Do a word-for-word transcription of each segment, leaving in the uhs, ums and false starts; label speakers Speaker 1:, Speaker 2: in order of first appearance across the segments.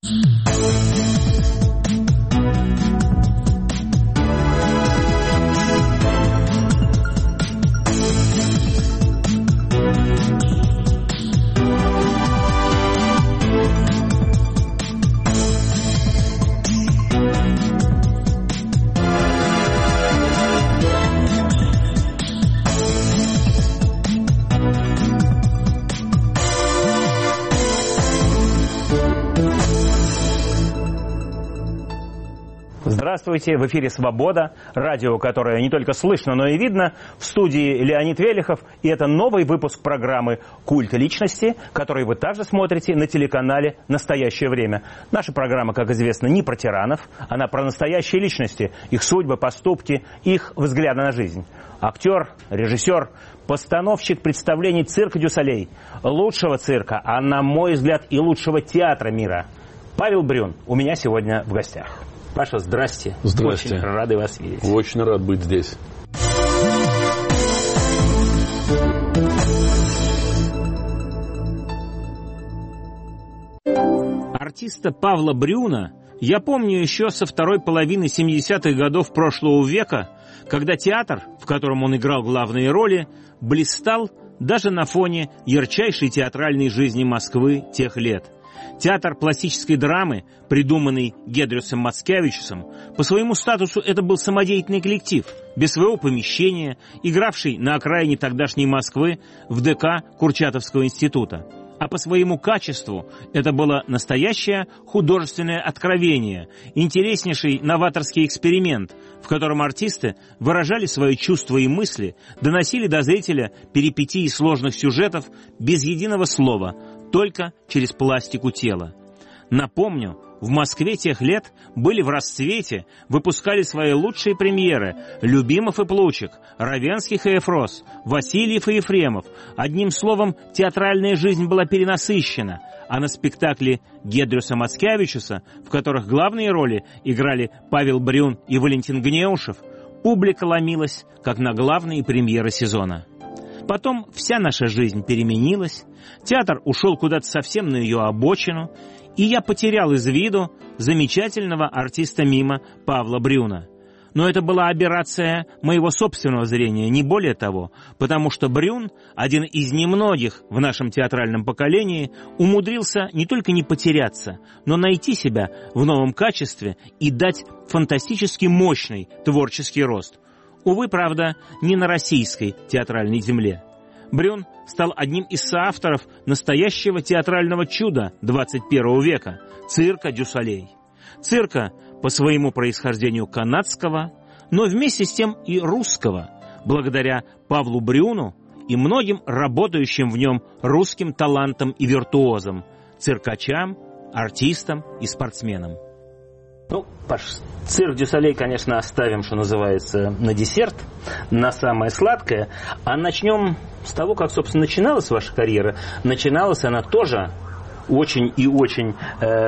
Speaker 1: Здравствуйте, в эфире «Свобода», радио, которое не только слышно, но и видно. В студии Леонид Велихов, и это новый выпуск программы «Культ личности», который вы также смотрите на телеканале «Настоящее время». Наша программа, как известно, не про тиранов, она про настоящие личности, их судьбы, поступки, их взгляды на жизнь. Актер, режиссер, постановщик представлений «Цирка дю Солей», лучшего цирка, а на мой взгляд и лучшего театра мира. Павел Брюн у меня сегодня в гостях. Паша, здрасте.
Speaker 2: Здрасте.
Speaker 1: Очень рады вас видеть.
Speaker 2: Очень рад быть здесь.
Speaker 1: Артиста Павла Брюна я помню еще со второй половины семидесятых годов прошлого века, когда театр, в котором он играл главные роли, блистал даже на фоне ярчайшей театральной жизни Москвы тех лет. Театр пластической драмы, придуманный Гедрюсом Мацкевичусом, по своему статусу это был самодеятельный коллектив, без своего помещения, игравший на окраине тогдашней Москвы в ДК Курчатовского института. А по своему качеству это было настоящее художественное откровение, интереснейший новаторский эксперимент, в котором артисты выражали свои чувства и мысли, доносили до зрителя перипетии сложных сюжетов без единого слова, только через пластику тела. Напомню, в Москве тех лет были в расцвете, выпускали свои лучшие премьеры Любимов и Плучик, Равенских и Эфрос, Васильев и Ефремов. Одним словом, театральная жизнь была перенасыщена, а на спектакле Гедрюса Мацкевичуса, в которых главные роли играли Павел Брюн и Валентин Гнеушев, публика ломилась, как на главные премьеры сезона. Потом вся наша жизнь переменилась, театр ушел куда-то совсем на ее обочину, и я потерял из виду замечательного артиста мима Павла Брюна. Но это была аберрация моего собственного зрения, не более того, потому что Брюн, один из немногих в нашем театральном поколении, умудрился не только не потеряться, но найти себя в новом качестве и дать фантастически мощный творческий рост. Увы, правда, не на российской театральной земле. Брюн стал одним из соавторов настоящего театрального чуда двадцать первого века – цирка дю Солей. Цирка по своему происхождению канадского, но вместе с тем и русского, благодаря Павлу Брюну и многим работающим в нем русским талантам и виртуозам, циркачам, артистам и спортсменам. Ну, Паш, цирк дю Солей, конечно, оставим, что называется, на десерт, на самое сладкое. А начнем с того, как, собственно, начиналась ваша карьера. Начиналась она тоже очень и очень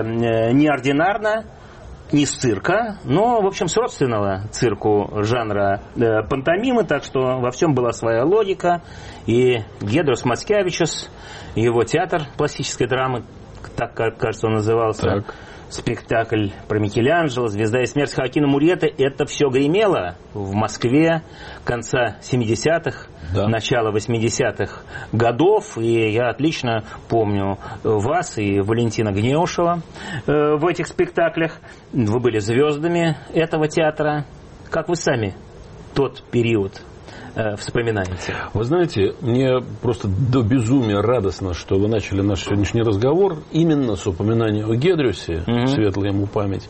Speaker 1: э, неординарно, не с цирка, но, в общем, с родственного цирку жанра э, пантомимы, так что во всем была своя логика. И Гедрус Мацкевичус, его театр пластической драмы, так, как, кажется, он назывался...
Speaker 2: Так.
Speaker 1: Спектакль про Микеланджело, «Звезда и смерть» Хоакина Мурриета. Это все гремело в Москве конца семидесятых, да. Начала восьмидесятых годов. И я отлично помню вас и Валентина Гнеушева э, в этих спектаклях. Вы были звездами этого театра. Как вы сами тот период вспоминаете?
Speaker 2: Вы знаете, мне просто до безумия радостно, что вы начали наш сегодняшний разговор именно с упоминания о Гедрюсе, mm-hmm. светлая ему память,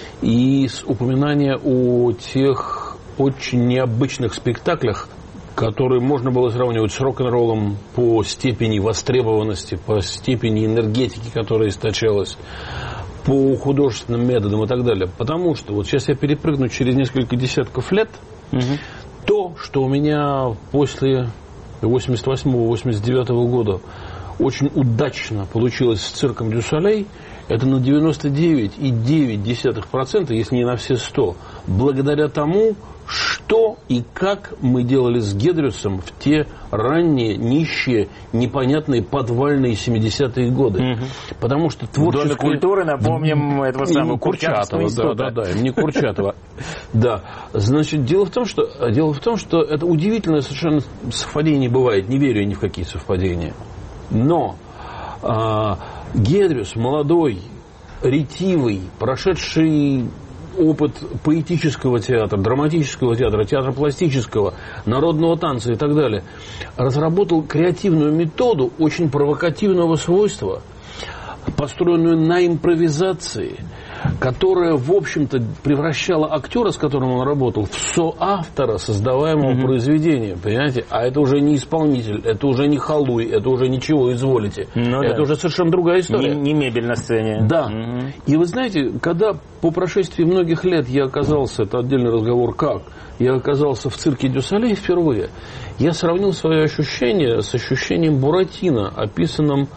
Speaker 2: и с упоминания о тех очень необычных спектаклях, которые можно было сравнивать с рок-н-роллом по степени востребованности, по степени энергетики, которая источалась, по художественным методам и так далее. Потому что вот сейчас я перепрыгну через несколько десятков лет. Mm-hmm. То, что у меня после восемьдесят восьмого — восемьдесят девятого года очень удачно получилось с цирком дю Солей, это на девяносто девять целых девять десятых процента, если не на все сто, благодаря тому, что и как мы делали с Гедрюсом в те ранние, нищие, непонятные подвальные семидесятые годы. Угу. Потому что творческое...
Speaker 1: В Доме культуры, напомним, этого самого Курчатова института.
Speaker 2: Да, да, да, имени Курчатова. Да. Значит, дело в том, что дело в том, что это удивительное совершенно совпадение не бывает. Не верю я ни в какие совпадения. Но Гедрюс, молодой, ретивый, прошедший опыт поэтического театра, драматического театра, театра пластического, народного танца и так далее, разработал креативную методу очень провокативного свойства, построенную на импровизации, которая, в общем-то, превращала актера, с которым он работал, в соавтора создаваемого mm-hmm. произведения, понимаете? А это уже не исполнитель, это уже не халуй, это уже ничего, изволите. Ну, это да. уже совершенно другая история.
Speaker 1: Не, не мебель на сцене.
Speaker 2: Да.
Speaker 1: Mm-hmm.
Speaker 2: И вы знаете, когда по прошествии многих лет я оказался, это отдельный разговор, как, я оказался в цирке Дю Солей впервые, я сравнил свое ощущение с ощущением Буратино, описанным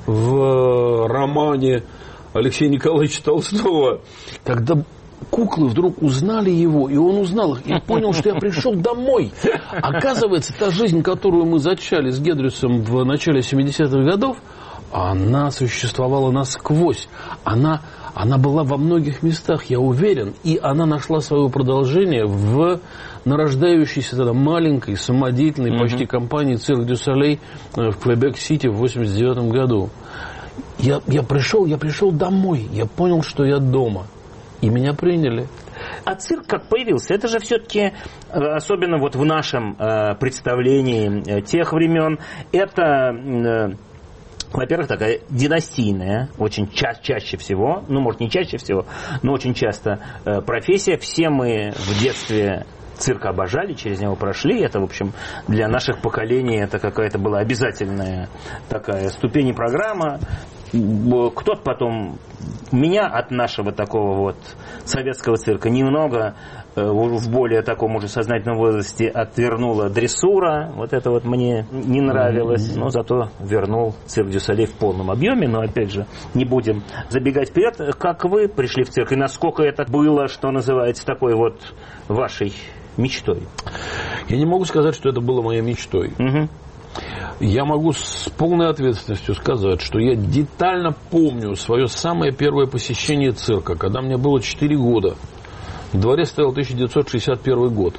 Speaker 2: в романе Алексея Николаевича Толстого, когда куклы вдруг узнали его, и он узнал их. Я понял, что я пришел домой. Оказывается, та жизнь, которую мы зачали с Гедрюсом в начале семидесятых годов, она существовала насквозь. Она, она была во многих местах, я уверен. И она нашла свое продолжение в нарождающейся тогда маленькой, самодеятельной mm-hmm. почти компании «Цирк Дю Солей» в Квебек-Сити в восемьдесят девятом году. Я, я, пришел, я пришел домой, я понял, что я дома. И меня приняли.
Speaker 1: А цирк как появился? Это же все-таки, особенно вот в нашем э, представлении тех времен, это, э, во-первых, такая династийная, очень ча- чаще всего, ну, может, не чаще всего, но очень часто э, профессия. Все мы в детстве цирк обожали, через него прошли. Это, в общем, для наших поколений это какая-то была обязательная такая ступень и программа. Кто-то потом меня от нашего такого вот советского цирка немного в более таком уже сознательном возрасте отвернула дрессура. Вот это вот мне не нравилось. Mm-hmm. Но зато вернул цирк Дю Солей в полном объеме. Но, опять же, не будем забегать вперед. Как вы пришли в цирк? И насколько это было, что называется, такой вот вашей мечтой?
Speaker 2: Я не могу сказать, что это было моей мечтой. Mm-hmm. Я могу с полной ответственностью сказать, что я детально помню свое самое первое посещение цирка, когда мне было четыре года. В дворе стоял тысяча девятьсот шестьдесят первый год.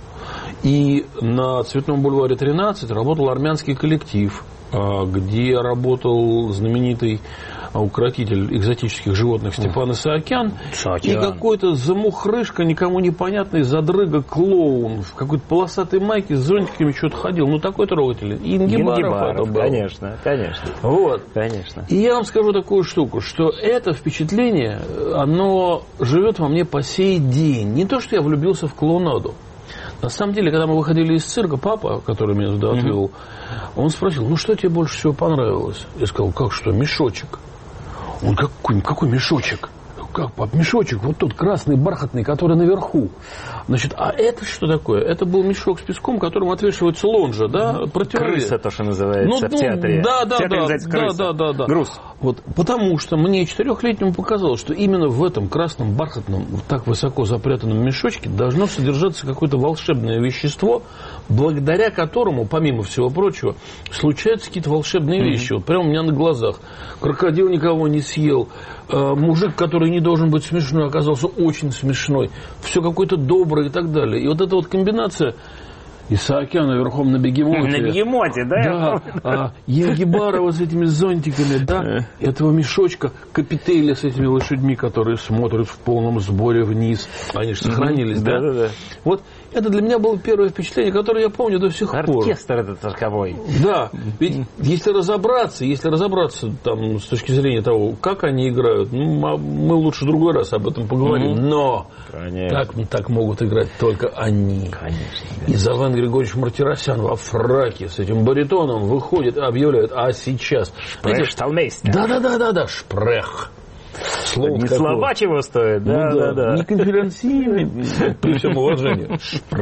Speaker 2: И на Цветном бульваре тринадцать работал армянский коллектив, где работал знаменитый укротитель экзотических животных Степан Исаакян. И какой-то замухрышка, никому непонятный задрыга-клоун в какой-то полосатой майке с зонтиками что-то ходил. Ну, такой трогательный. Ингибаров, Ингибаров это был.
Speaker 1: Конечно, конечно.
Speaker 2: Вот.
Speaker 1: Конечно.
Speaker 2: И я вам скажу такую штуку, что это впечатление, оно живет во мне по сей день. Не то, что я влюбился в клоунаду. На самом деле, когда мы выходили из цирка, папа, который меня туда отвел, mm-hmm. он спросил, ну, что тебе больше всего понравилось? Я сказал, как что, мешочек? Он, какой, какой мешочек? Как, пап, мешочек, вот тот красный, бархатный, который наверху. Значит, а это что такое? Это был мешок с песком, которым отвешивается лонжа, да?
Speaker 1: Крыса, то, что называется ну, в театре.
Speaker 2: Да, да,
Speaker 1: театре
Speaker 2: да,
Speaker 1: да,
Speaker 2: да, да, да.
Speaker 1: Груз.
Speaker 2: Вот, потому что мне четырехлетнему показалось, что именно в этом красном, бархатном, так высоко запрятанном мешочке должно содержаться какое-то волшебное вещество, благодаря которому, помимо всего прочего, случаются какие-то волшебные mm-hmm. вещи. Вот прямо у меня на глазах. Крокодил никого не съел. Мужик, который не должен быть смешной, оказался очень смешной. Все какое-то доброе и так далее. И вот эта вот комбинация Исаакяна верхом на бегемоте.
Speaker 1: На бегемоте, да?
Speaker 2: Да. А, Ингибарова с этими зонтиками, да? Этого мешочка, Капителя с этими лошадьми, которые смотрят в полном сборе вниз. Они же сохранились, да?
Speaker 1: Да, да, да.
Speaker 2: Вот это для меня было первое впечатление, которое я помню до сих
Speaker 1: Оркестр
Speaker 2: пор.
Speaker 1: Оркестр этот цирковой.
Speaker 2: Да. Ведь если разобраться, если разобраться там, с точки зрения того, как они играют, ну, мы лучше в другой раз об этом поговорим. Mm-hmm. Но так, так могут играть только они.
Speaker 1: Конечно.
Speaker 2: И Завен Григорьевич Мартиросян во фраке с этим баритоном выходит и объявляет, а сейчас...
Speaker 1: Шпрехшталмейстер.
Speaker 2: Да-да-да-да, шпрех.
Speaker 1: Слово не слова чего стоит, да,
Speaker 2: ну,
Speaker 1: да, да.
Speaker 2: Не конференцийный, при всем уважении.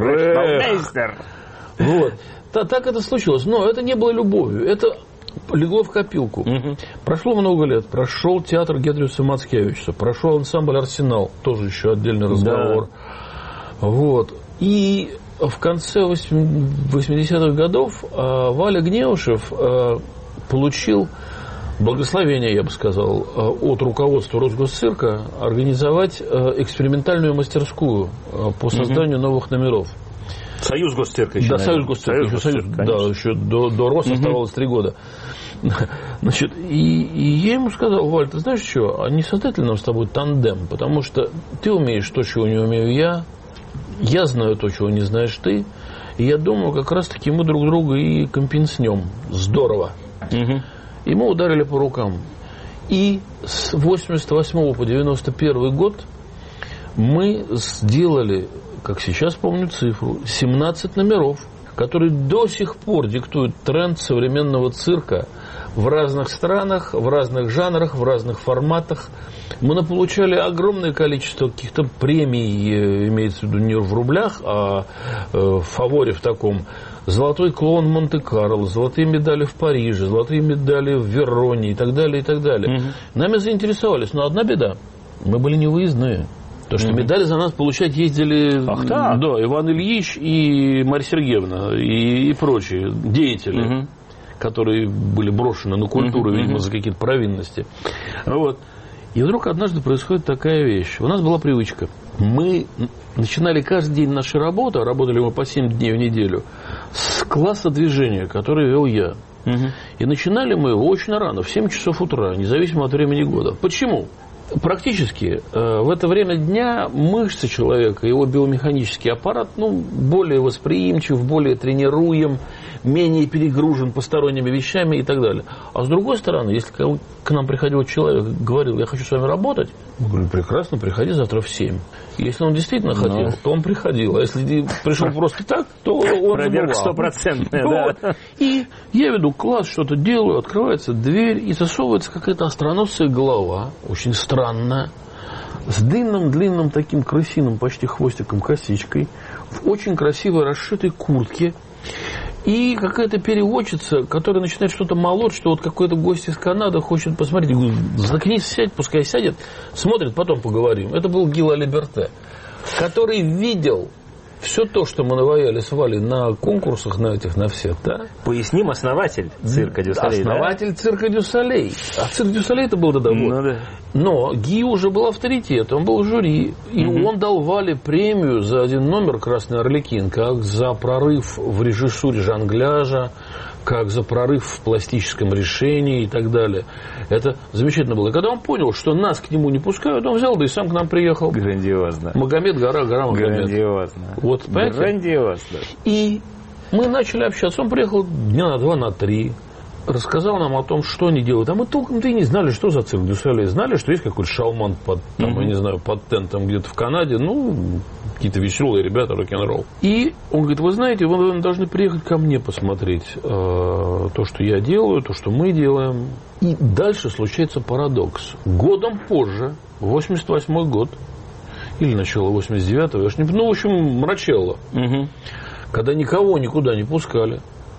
Speaker 1: Шпрех.
Speaker 2: Вот. Так это случилось. Но это не было любовью. Это легло в копилку. Угу. Прошло много лет. Прошел театр Гедрюса Мацкевича. Прошел ансамбль «Арсенал». Тоже еще отдельный разговор. Да. Вот. И в конце восьмидесятых годов Валя Гнеушев получил благословение, я бы сказал, от руководства Росгосцирка организовать экспериментальную мастерскую по созданию угу. новых номеров.
Speaker 1: Союз Госцирка еще.
Speaker 2: Да, Союз Госцирка. Союз Госцирка, еще, да, еще до, до РОС угу. оставалось три года. Значит, и, и я ему сказал: Валь, ты знаешь что, а не создать ли нам с тобой тандем? Потому что ты умеешь то, чего не умею я, я знаю то, чего не знаешь ты, и я думаю, как раз-таки мы друг друга и компенснем. Здорово. Угу. И мы ударили по рукам. И с восемьдесят восьмого по девяносто первый год мы сделали, как сейчас помню цифру, семнадцать номеров, которые до сих пор диктуют тренд современного цирка в разных странах, в разных жанрах, в разных форматах. Мы наполучали огромное количество каких-то премий, имеется в виду не в рублях, а в фаворе в таком. Золотой клоун Монте-Карло, золотые медали в Париже, золотые медали в Вероне и так далее, и так далее. Угу. Нами заинтересовались, но одна беда. Мы были невыездные. То, что mm-hmm. медали за нас получать ездили Ах, да, Иван Ильич и Марья Сергеевна и, и прочие деятели, mm-hmm. которые были брошены на культуру, mm-hmm. видимо, за какие-то провинности. Вот. И вдруг однажды происходит такая вещь. У нас была привычка. Мы начинали каждый день нашей работы, а работали мы по семь дней в неделю, с класса движения, который вел я. Mm-hmm. И начинали мы очень рано, в семь часов утра, независимо от времени года. Почему? Практически э, в это время дня мышцы человека, его биомеханический аппарат, ну, более восприимчив, более тренируем, менее перегружен посторонними вещами и так далее. А с другой стороны, если к нам приходил человек и говорил: я хочу с вами работать, мы говорим: прекрасно, приходи завтра в семь. И если он действительно хотел, Но... то он приходил. А если пришел просто так, то он
Speaker 1: проверка стопроцентная,
Speaker 2: вот. Да. И я веду класс, что-то делаю, открывается дверь, и засовывается какая-то остроносая голова, очень странная, с длинным-длинным таким крысиным почти хвостиком, косичкой, в очень красивой расшитой куртке. И какая-то переводчица, которая начинает что-то молоть, что вот какой-то гость из Канады хочет посмотреть. Я говорю: заткнись, сядь, пускай сядет, смотрит, потом поговорим. Это был Гила Либерте, который видел все то, что мы наваяли с Валей на конкурсах, на этих, на всех, да?
Speaker 1: Поясним, основатель цирка Дю Солей.
Speaker 2: Основатель да? цирка Дю Солей. А цирк Дю Солей это был тогда вот. Ну, да. Но Ги уже был авторитет, он был в жюри. И угу. он дал Вале премию за один номер «Красный Арлекин», как за прорыв в режиссуре жонгляжа, как за прорыв в пластическом решении и так далее. Это замечательно было. И когда он понял, что нас к нему не пускают, он взял, да и сам к нам приехал.
Speaker 1: Грандиозно.
Speaker 2: Магомед Гора, Гора Магомед.
Speaker 1: Грандиозно.
Speaker 2: Вот, понимаете?
Speaker 1: Грандиозно.
Speaker 2: И мы начали общаться. Он приехал дня на два, на три. Рассказал нам о том, что они делают. А мы толком-то и не знали, что за цирк Дю Солей. Знали, что есть какой-то шалман под, там, mm-hmm. я не знаю, под тентом где-то в Канаде. Ну, какие-то веселые ребята, рок-н-ролл. И он говорит: вы знаете, вы должны приехать ко мне посмотреть э, то, что я делаю, то, что мы делаем. И дальше случается парадокс. Годом позже, восемьдесят восьмой год, или начало восемьдесят девятого, я ж не, ну, в общем, мрачело. Mm-hmm. Когда никого никуда не пускали,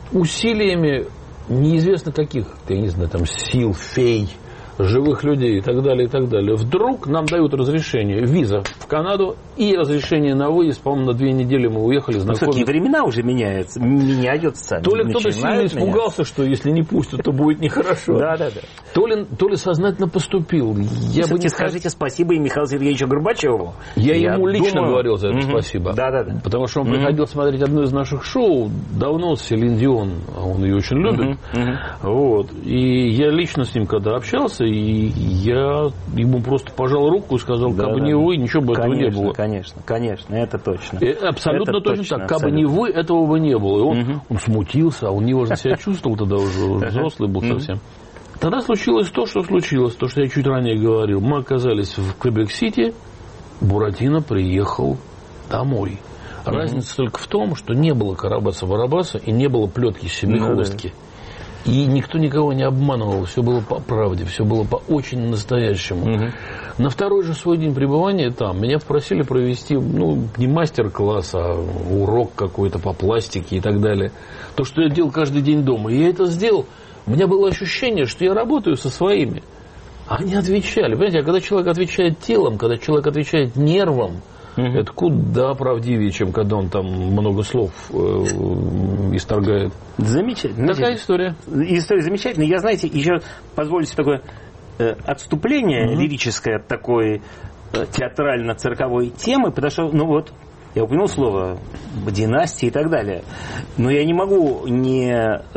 Speaker 2: усилиями неизвестно каких, я не знаю, там, сил, фей, живых людей и так далее, и так далее. Вдруг нам дают разрешение, виза в Канаду и разрешение на выезд, по-моему, на две недели мы уехали знакомиться.
Speaker 1: Такие времена уже меняются, меняются.
Speaker 2: То ли кто-то сильно испугался, меняться. Что если не пустят, то будет нехорошо.
Speaker 1: Да, да, да.
Speaker 2: То ли, то ли сознательно поступил.
Speaker 1: Я бы не скажите спасибо и Михаилу Сергеевичу Горбачеву.
Speaker 2: Я, я ему лично думаю... говорил за это угу. спасибо.
Speaker 1: Да, да, да.
Speaker 2: Потому что он угу. приходил смотреть одно из наших шоу давно с Селин Дион, он ее очень любит. Угу. Угу. Вот. И я лично с ним когда общался, и я ему просто пожал руку и сказал: да, кабы да, не да. вы, ничего бы этого
Speaker 1: конечно,
Speaker 2: не было.
Speaker 1: Конечно, конечно, это точно.
Speaker 2: И абсолютно это точно, точно так. Кабы не вы, этого бы не было. И он, угу. он смутился, а он неважно себя чувствовал тогда уже, взрослый был совсем. Тогда случилось то, что случилось, то, что я чуть ранее говорил. Мы оказались в Квебек-Сити, Буратино приехал домой. Разница mm-hmm. только в том, что не было Карабаса-Барабаса и не было плетки семихвостки. Mm-hmm. И никто никого не обманывал, все было по правде, все было по очень настоящему. Mm-hmm. На второй же свой день пребывания там меня попросили провести, ну, не мастер-класс, а урок какой-то по пластике и так далее. То, что я делал каждый день дома. И я это сделал. У меня было ощущение, что я работаю со своими. Они отвечали. Понимаете, а когда человек отвечает телом, когда человек отвечает нервом, Угу. Это куда правдивее, чем когда он там много слов э, исторгает.
Speaker 1: Замечательно.
Speaker 2: Такая история.
Speaker 1: История замечательная. Я, знаете, еще позволю себе такое э, отступление угу. лирическое от такой э, театрально-цирковой темы, потому что, ну вот, я упомянул слово династии и так далее. Но я не могу не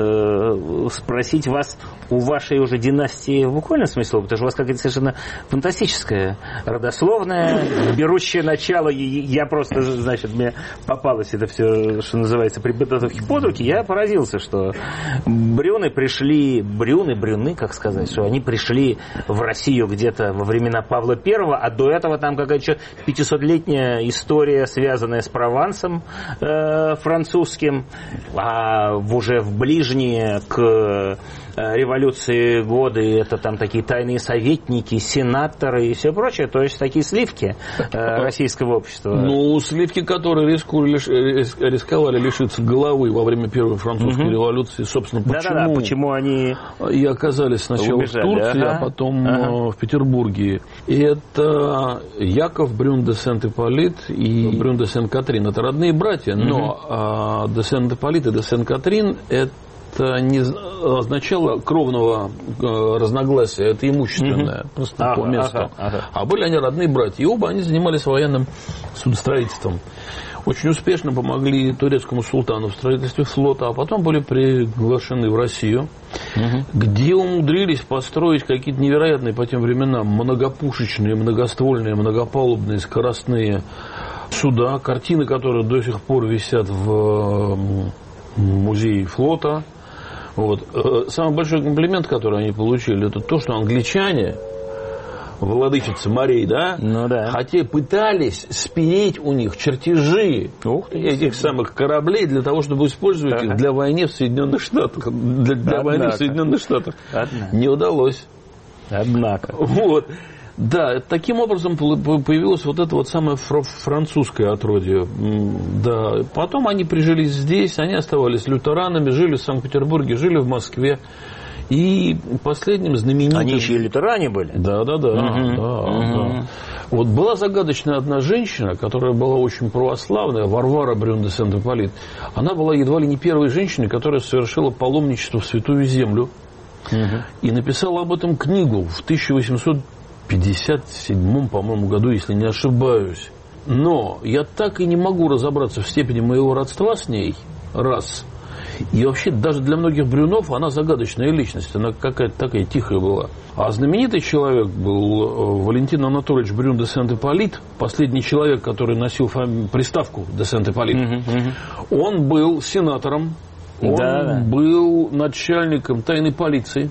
Speaker 1: э, спросить вас у вашей уже династии в буквальном смысле слова, потому что у вас какая-то совершенно фантастическая, родословная, берущая начало. Я просто, значит, мне попалось это все, что называется, при подготовке под руки. Я поразился, что брюны пришли, брюны, брюны, как сказать, что они пришли в Россию где-то во времена Павла Первого, а до этого там какая-то еще пятисотлетняя история, связанная с Провансом э, французским, а уже в ближние к революции годы это там такие тайные советники, сенаторы и все прочее, то есть такие сливки э, российского общества.
Speaker 2: Ну, сливки, которые рискули, рисковали лишиться головы во время Первой французской угу. революции, собственно, почему,
Speaker 1: Да-да-да, почему они
Speaker 2: и оказались сначала убежали, в Турции, ага. а потом ага. в Петербурге. И это Яков Брюн де Сент-Ипполит и Брюн де Сен-Катрин. Это родные братья, угу. но а, де Сент-Ипполит и де Сен-Катрин это это не означало кровного э, разногласия, это имущественное, mm-hmm. просто ага, по месту. Ага, ага. А были они родные братья, и оба они занимались военным судостроительством. Очень успешно помогли турецкому султану в строительстве флота, а потом были приглашены в Россию, mm-hmm. где умудрились построить какие-то невероятные по тем временам многопушечные, многоствольные, многопалубные, скоростные суда, картины, которые до сих пор висят в музее флота. Вот. Самый большой комплимент, который они получили, это то, что англичане, владычицы морей, да,
Speaker 1: ну, да.
Speaker 2: хотя пытались спереть у них чертежи Ух ты, этих самых кораблей для того, чтобы использовать ага. их для войны в Соединенных Штатах. Для, для войны в Соединенных Штатах.
Speaker 1: Однако.
Speaker 2: Не удалось.
Speaker 1: Однако.
Speaker 2: Вот. Да, таким образом появилось вот это вот самое французское отродье. Да. Потом они прижились здесь, они оставались лютеранами, жили в Санкт-Петербурге, жили в Москве. И последним знаменитым...
Speaker 1: Они еще и лютеране были?
Speaker 2: Да, да, да.
Speaker 1: Угу.
Speaker 2: да,
Speaker 1: угу.
Speaker 2: да. Вот была загадочная одна женщина, которая была очень православная, Варвара Брюн де Сент-Ипполит. Она была едва ли не первой женщиной, которая совершила паломничество в Святую Землю. Угу. И написала об этом книгу в тысяча восемьсот пятьдесят седьмом, по-моему, году, если не ошибаюсь. Но я так и не могу разобраться в степени моего родства с ней, раз. И вообще, даже для многих брюнов она загадочная личность. Она какая-то такая тихая была. А знаменитый человек был Валентин Анатольевич Брюн де Сент-Ипполит, последний человек, который носил фами... приставку де Сент-Ипполит. Угу, угу. Он был сенатором, он да. был начальником тайной полиции.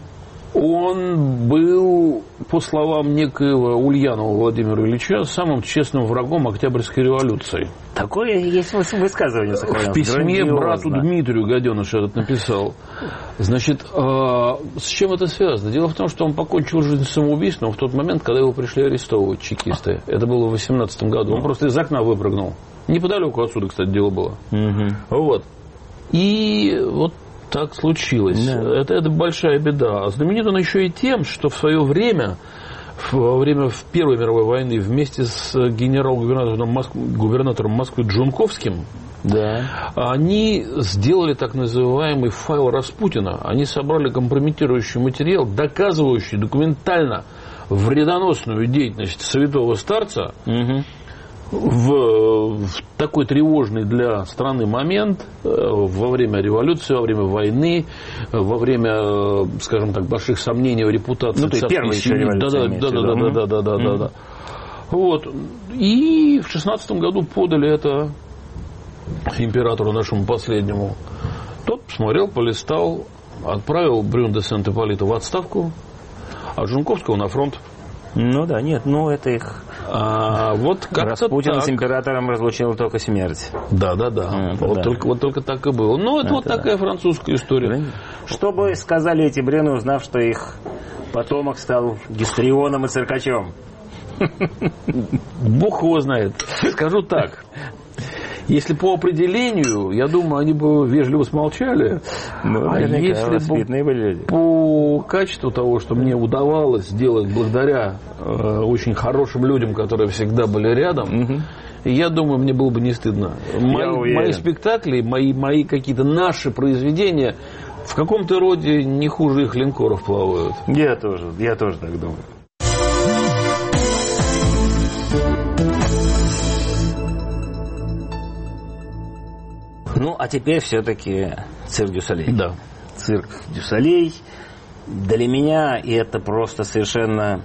Speaker 2: Он был, по словам некоего Ульянова Владимира Ильича, самым честным врагом Октябрьской революции.
Speaker 1: Такое есть высказывание сохранилось.
Speaker 2: В письме брату Дмитрию гаденыш этот написал. Значит, с чем это связано? Дело в том, что он покончил жизнь самоубийством в тот момент, когда его пришли арестовывать чекисты. Это было в восемнадцатом году. Он просто из окна выпрыгнул. Неподалеку отсюда, кстати, дело было. Угу. Вот. И вот так случилось. Да. Это, это большая беда. А знаменит он еще и тем, что в свое время, во время Первой мировой войны, вместе с генерал-губернатором Москвы, губернатором Москвы Джунковским, да. они сделали так называемый файл Распутина. Они собрали компрометирующий материал, доказывающий документально вредоносную деятельность святого старца, угу. В, в такой тревожный для страны момент во время революции, во время войны, во время, скажем так, больших сомнений в репутации.
Speaker 1: Ну, то есть первая еще революция.
Speaker 2: Да, да, да, да, да, да, да, да, да. Вот. И в шестнадцатом году подали это императору нашему последнему. Тот посмотрел, полистал, отправил Брюн де Сент-Ипполита в отставку, а Джунковского на фронт.
Speaker 1: Ну да, нет, ну это их...
Speaker 2: А, вот
Speaker 1: Распутин
Speaker 2: так.
Speaker 1: с императором разлучил только смерть.
Speaker 2: Да, да, да. А, вот, да. Только, вот только так и было. Ну, это, это вот да. такая французская история.
Speaker 1: Что бы сказали эти брюны, узнав, что их потомок стал гистрионом и циркачом?
Speaker 2: Бог его знает. Скажу так. Если по определению, я думаю, они бы вежливо смолчали.
Speaker 1: Ну,
Speaker 2: а если бы
Speaker 1: были люди.
Speaker 2: По качеству того, что мне удавалось сделать благодаря э, очень хорошим людям, которые всегда были рядом, угу. я думаю, мне было бы не стыдно. Мои, мои спектакли, мои, мои какие-то наши произведения в каком-то роде не хуже их линкоров плавают.
Speaker 1: Я тоже, я тоже так думаю. Ну, а теперь все-таки цирк дю Солей.
Speaker 2: Да.
Speaker 1: Цирк дю Солей. Для меня это просто совершенно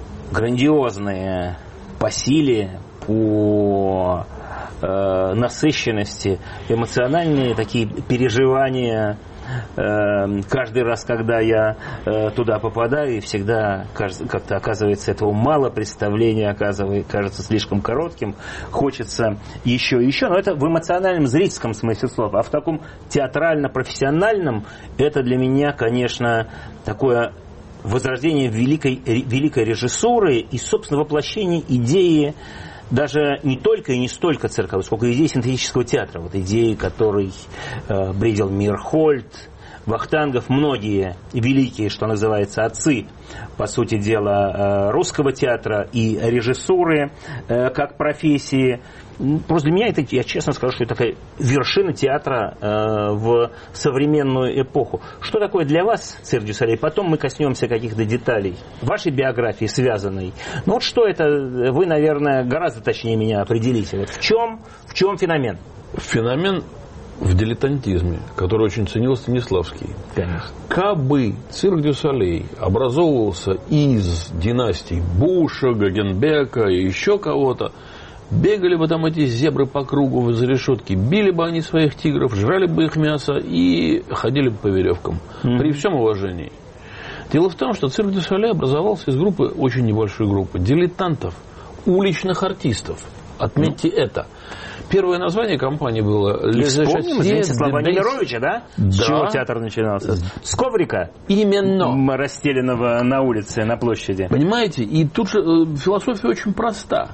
Speaker 1: грандиозные по силе, по э, насыщенности, эмоциональные такие переживания. Каждый раз, когда я туда попадаю, и всегда как-то оказывается этого мало, представление оказывается, кажется слишком коротким, хочется еще и еще, но это в эмоциональном, зрительском смысле слова, а в таком театрально-профессиональном это для меня, конечно, такое возрождение великой, великой режиссуры и, собственно, воплощение идеи даже не только и не столько цирковой, сколько идеи синтетического театра. Вот идеи, которой э, бредил Мирхольд, Вахтангов, многие великие, что называется, отцы, по сути дела, э, русского театра и режиссуры э, как профессии. Просто для меня это, я честно скажу, что это такая вершина театра э, в современную эпоху. Что такое для вас цирк дю Солей? Потом мы коснемся каких-то деталей вашей биографии связанной. Ну вот что это, вы, наверное, гораздо точнее меня определите. Вот в чем, в чем феномен?
Speaker 2: Феномен в дилетантизме, который очень ценил Станиславский.
Speaker 1: Конечно.
Speaker 2: Кабы цирк дю Солей образовывался из династий Буша, Гогенбека и еще кого-то, бегали бы там эти зебры по кругу за решетки, били бы они своих тигров, жрали бы их мясо и ходили бы по веревкам. Mm-hmm. При всем уважении. Дело в том, что цирк дю Солей образовался из группы, очень небольшой группы, дилетантов, уличных артистов. Отметьте mm-hmm. это. Первое название компании было
Speaker 1: «Les Вспомним, извините, слова Немировича, да?
Speaker 2: Да.
Speaker 1: С чего театр начинался? С коврика?
Speaker 2: Именно.
Speaker 1: Расстеленного на улице, на площади.
Speaker 2: Понимаете? И тут же э, философия очень проста.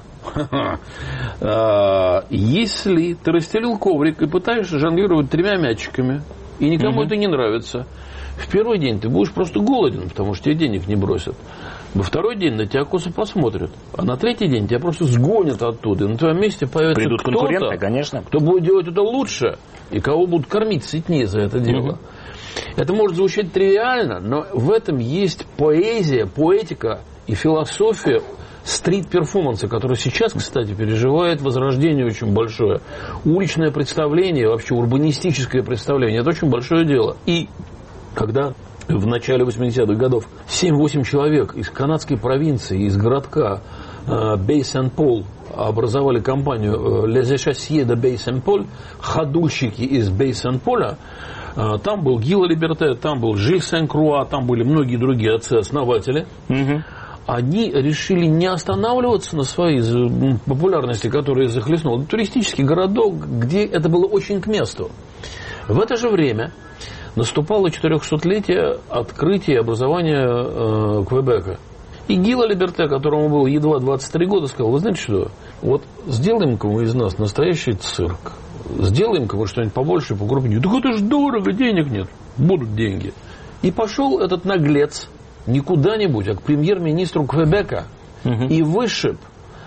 Speaker 2: Если ты расстелил коврик и пытаешься жонглировать тремя мячиками, и никому это не нравится, в первый день ты будешь просто голоден, потому что тебе денег не бросят. Во второй день на тебя косо посмотрят. А на третий день тебя просто сгонят оттуда. И на твоем месте появится
Speaker 1: Придут
Speaker 2: кто-то,
Speaker 1: конкуренты, конечно,
Speaker 2: кто будет делать это лучше. И кого будут кормить сытнее за это дело. Угу. Это может звучать тривиально, но в этом есть поэзия, поэтика и философия стрит-перформанса, который сейчас, кстати, переживает возрождение очень большое. Уличное представление, вообще урбанистическое представление, это очень большое дело. И когда в начале восьмидесятых годов семь-восемь человек из канадской провинции, из городка Бей-Сен-Пол образовали компанию Les Échassiers de Бей-Сен-Пол, ходульщики из Бей-Сен-Поля. Там был Гила Либерте, там был Жиль Сен-Круа, там были многие другие отцы-основатели. Угу. Они решили не останавливаться на своей популярности, которая захлестнула. Это туристический городок, где это было очень к месту. В это же время наступало четырехсотлетие открытия и образования э, Квебека. И Гила Либерте, которому было едва двадцать три года, сказал: вы знаете что, вот сделаем-ка мы из нас настоящий цирк. Сделаем-ка мы что-нибудь побольше, покрупнее. Так это ж дорого, денег нет. Будут деньги. И пошел этот наглец не куда-нибудь, а к премьер-министру Квебека угу. и вышиб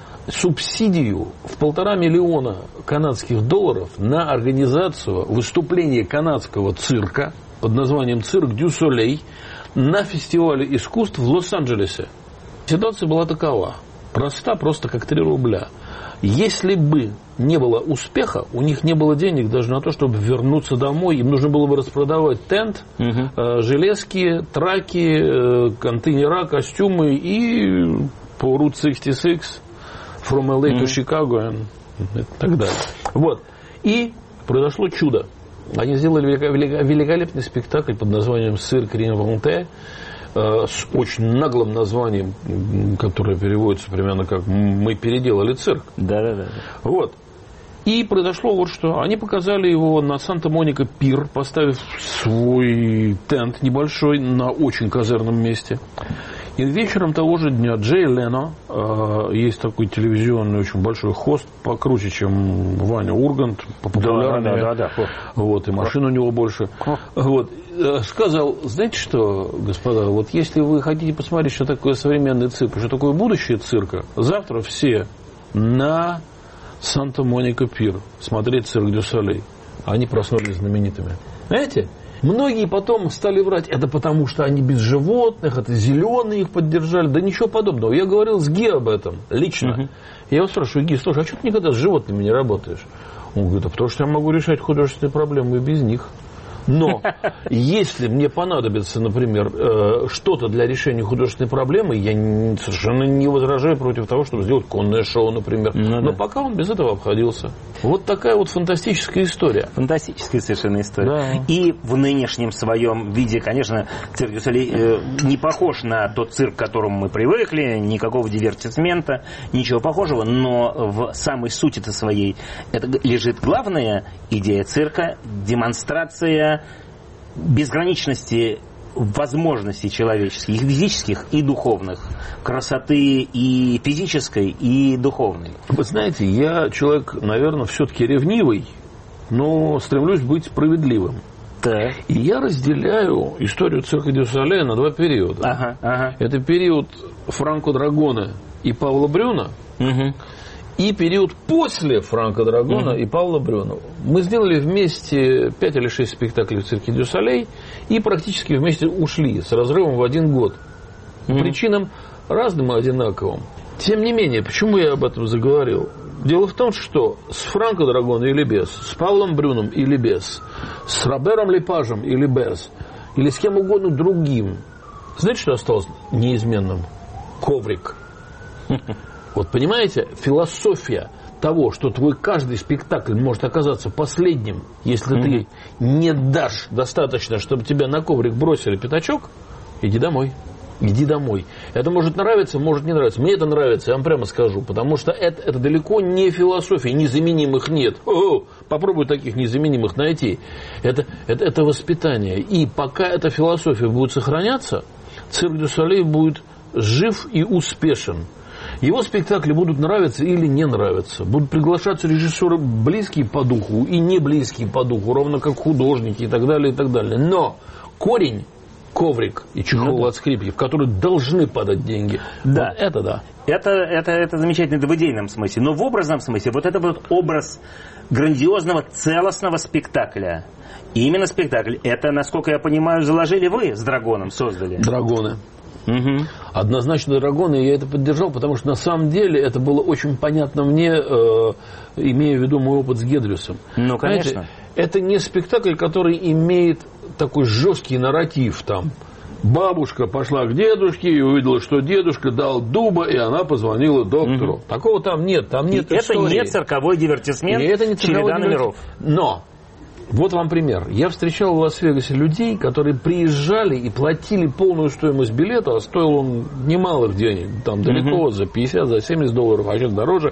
Speaker 2: субсидию в полтора миллиона канадских долларов на организацию выступления канадского цирка под названием «Цирк дю Солей» на фестивале искусств в Лос-Анджелесе. Ситуация была такова. Проста, просто как три рубля. Если бы не было успеха, у них не было денег даже на то, чтобы вернуться домой. Им нужно было бы распродавать тент, угу. э, железки, траки, э, контейнера, костюмы и по Route шестьдесят шесть From эл эй mm-hmm. to Chicago и так далее. Вот. И произошло чудо. Они сделали великолепный спектакль под названием «Цирк Ринвонте» с очень наглым названием, которое переводится примерно как «Мы переделали цирк».
Speaker 1: Да-да-да.
Speaker 2: Вот. И произошло вот что. Они показали его на Санта-Моника пир, поставив свой тент небольшой на очень козырном месте. И вечером того же дня Джей Лено, э, есть такой телевизионный очень большой хост, покруче, чем Ваня Ургант, популярный.
Speaker 1: Да, да, да, да.
Speaker 2: Вот, и машин у него больше. Вот, э, сказал, знаете что, господа, вот если вы хотите посмотреть, что такое современный цирк, что такое будущее цирка, завтра все на Санта-Моника-Пир смотреть цирк дю Солей. Они проснулись знаменитыми. Знаете? Многие потом стали врать, это потому, что они без животных, это зеленые их поддержали. Да ничего подобного. Я говорил с Ги об этом лично. Uh-huh. Я его спрашиваю: Ги, слушай, а что ты никогда с животными не работаешь? Он говорит: а потому что я могу решать художественные проблемы и без них. Но если мне понадобится, например, что-то для решения художественной проблемы, я совершенно не возражаю против того, чтобы сделать конное шоу, например. Ну, Но да. пока он без этого обходился. Вот такая вот фантастическая история.
Speaker 1: Фантастическая совершенно история.
Speaker 2: Да.
Speaker 1: И в нынешнем своем виде, конечно, цирк дю Солей э, не похож на тот цирк, к которому мы привыкли, никакого дивертисмента, ничего похожего, но в самой сути-то своей это лежит главная идея цирка, демонстрация безграничности возможностей человеческих, и физических, и духовных, красоты и физической, и духовной.
Speaker 2: Вы знаете, я человек, наверное, все-таки ревнивый, но стремлюсь быть справедливым.
Speaker 1: Так.
Speaker 2: И я разделяю историю цирка дю Солей на два периода.
Speaker 1: Ага, ага.
Speaker 2: Это период Франко Драгона и Павла Брюна, угу. и период после Франко Драгона mm-hmm. и Павла Брюна. Мы сделали вместе пять или шесть спектаклей в цирке дю Солей и практически вместе ушли с разрывом в один год. По mm-hmm. причинам разным и одинаковым. Тем не менее, почему я об этом заговорил? Дело в том, что с Франко Драгона или без, с Павлом Брюном или без, с Робером Лепажем или без, или с кем угодно другим, знаете, что осталось неизменным? Коврик. Вот понимаете, философия того, что твой каждый спектакль может оказаться последним, если mm-hmm. ты не дашь достаточно, чтобы тебя на коврик бросили пятачок, иди домой. Иди домой. Это может нравиться, может не нравиться. Мне это нравится, я вам прямо скажу, потому что это, это далеко не философия, незаменимых нет. О, попробуй таких незаменимых найти. Это, это, это воспитание. И пока эта философия будет сохраняться, цирк дю Солей будет жив и успешен. Его спектакли будут нравиться или не нравиться. Будут приглашаться режиссеры близкие по духу и не близкие по духу, ровно как художники и так далее, и так далее. Но корень, коврик и чехол ну, да. от скрипки, в которые должны падать деньги.
Speaker 1: Да.
Speaker 2: Вот это да.
Speaker 1: Это, это, это замечательно, это в идейном смысле. Но в образном смысле, вот это вот образ грандиозного целостного спектакля. И именно спектакль. Это, насколько я понимаю, заложили вы с Драгоном, создали.
Speaker 2: Драгоны.
Speaker 1: Угу.
Speaker 2: Однозначно Драгоны, я это поддержал, потому что на самом деле это было очень понятно мне, э, имея в виду мой опыт с Гедрюсом.
Speaker 1: Ну, конечно.
Speaker 2: Знаете, это не спектакль, который имеет такой жесткий нарратив там. Бабушка пошла к дедушке и увидела, что дедушка дал дуба, и она позвонила доктору. Угу. Такого там нет, там нет
Speaker 1: и
Speaker 2: истории.
Speaker 1: Это не цирковой дивертисмент,
Speaker 2: и это не цирковой
Speaker 1: череда номеров.
Speaker 2: Но вот вам пример. Я встречал в Лас-Вегасе людей, которые приезжали и платили полную стоимость билета, а стоил он немалых денег, там далеко угу. за пятьдесят, за семьдесят долларов, а еще дороже.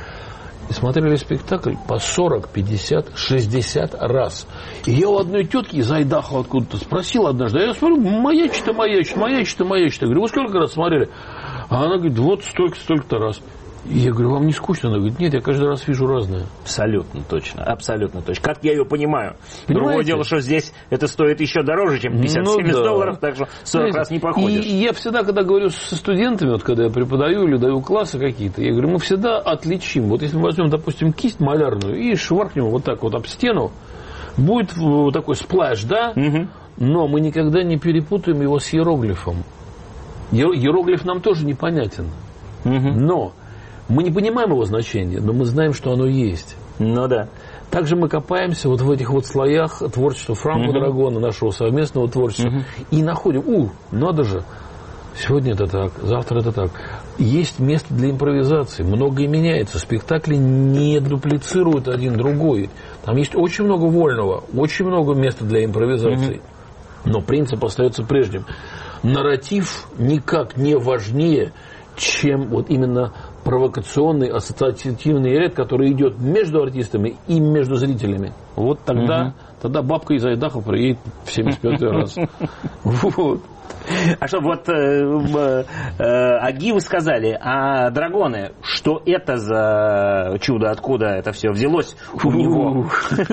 Speaker 2: И смотрели спектакль по сорок, пятьдесят, шестьдесят раз. И я у одной тетки из Айдахо откуда-то спросил однажды, а я смотрю, маячит-то, маячит, маячит-то, маячит. Я говорю, вы сколько раз смотрели? А она говорит, вот столько, столько-то раз. И я говорю, вам не скучно? Она говорит, нет, я каждый раз вижу разное.
Speaker 1: Абсолютно точно, абсолютно точно. Как я ее понимаю.
Speaker 2: Понимаете?
Speaker 1: Другое дело, что здесь это стоит еще дороже, чем пятьдесят-семьдесят ну, да. долларов, так что сорок Знаете, раз не походишь.
Speaker 2: И я всегда, когда говорю со студентами, вот когда я преподаю или даю классы какие-то, я говорю, мы всегда отличим. Вот если мы возьмем, допустим, кисть малярную и шваркнем вот так вот об стену, будет такой сплэш, да? Угу. Но мы никогда не перепутаем его с иероглифом. Иероглиф нам тоже непонятен. Угу. Но мы не понимаем его значения, но мы знаем, что оно есть.
Speaker 1: Ну да.
Speaker 2: Также мы копаемся вот в этих вот слоях творчества Франко uh-huh. Драгона, нашего совместного творчества, uh-huh. и находим, у, надо же, сегодня это так, завтра это так. Есть место для импровизации, многое меняется, спектакли не дуплицируют один другой. Там есть очень много вольного, очень много места для импровизации, uh-huh. но принцип остается прежним. Нарратив никак не важнее, чем вот именно провокационный ассоциативный ряд, который идет между артистами и между зрителями. Вот тогда, угу. тогда бабка из Айдахо приедет в семьдесят пятый раз. Вот.
Speaker 1: А что, вот э, э, Аги вы сказали, а драгоны, что это за чудо, откуда это все взялось у него?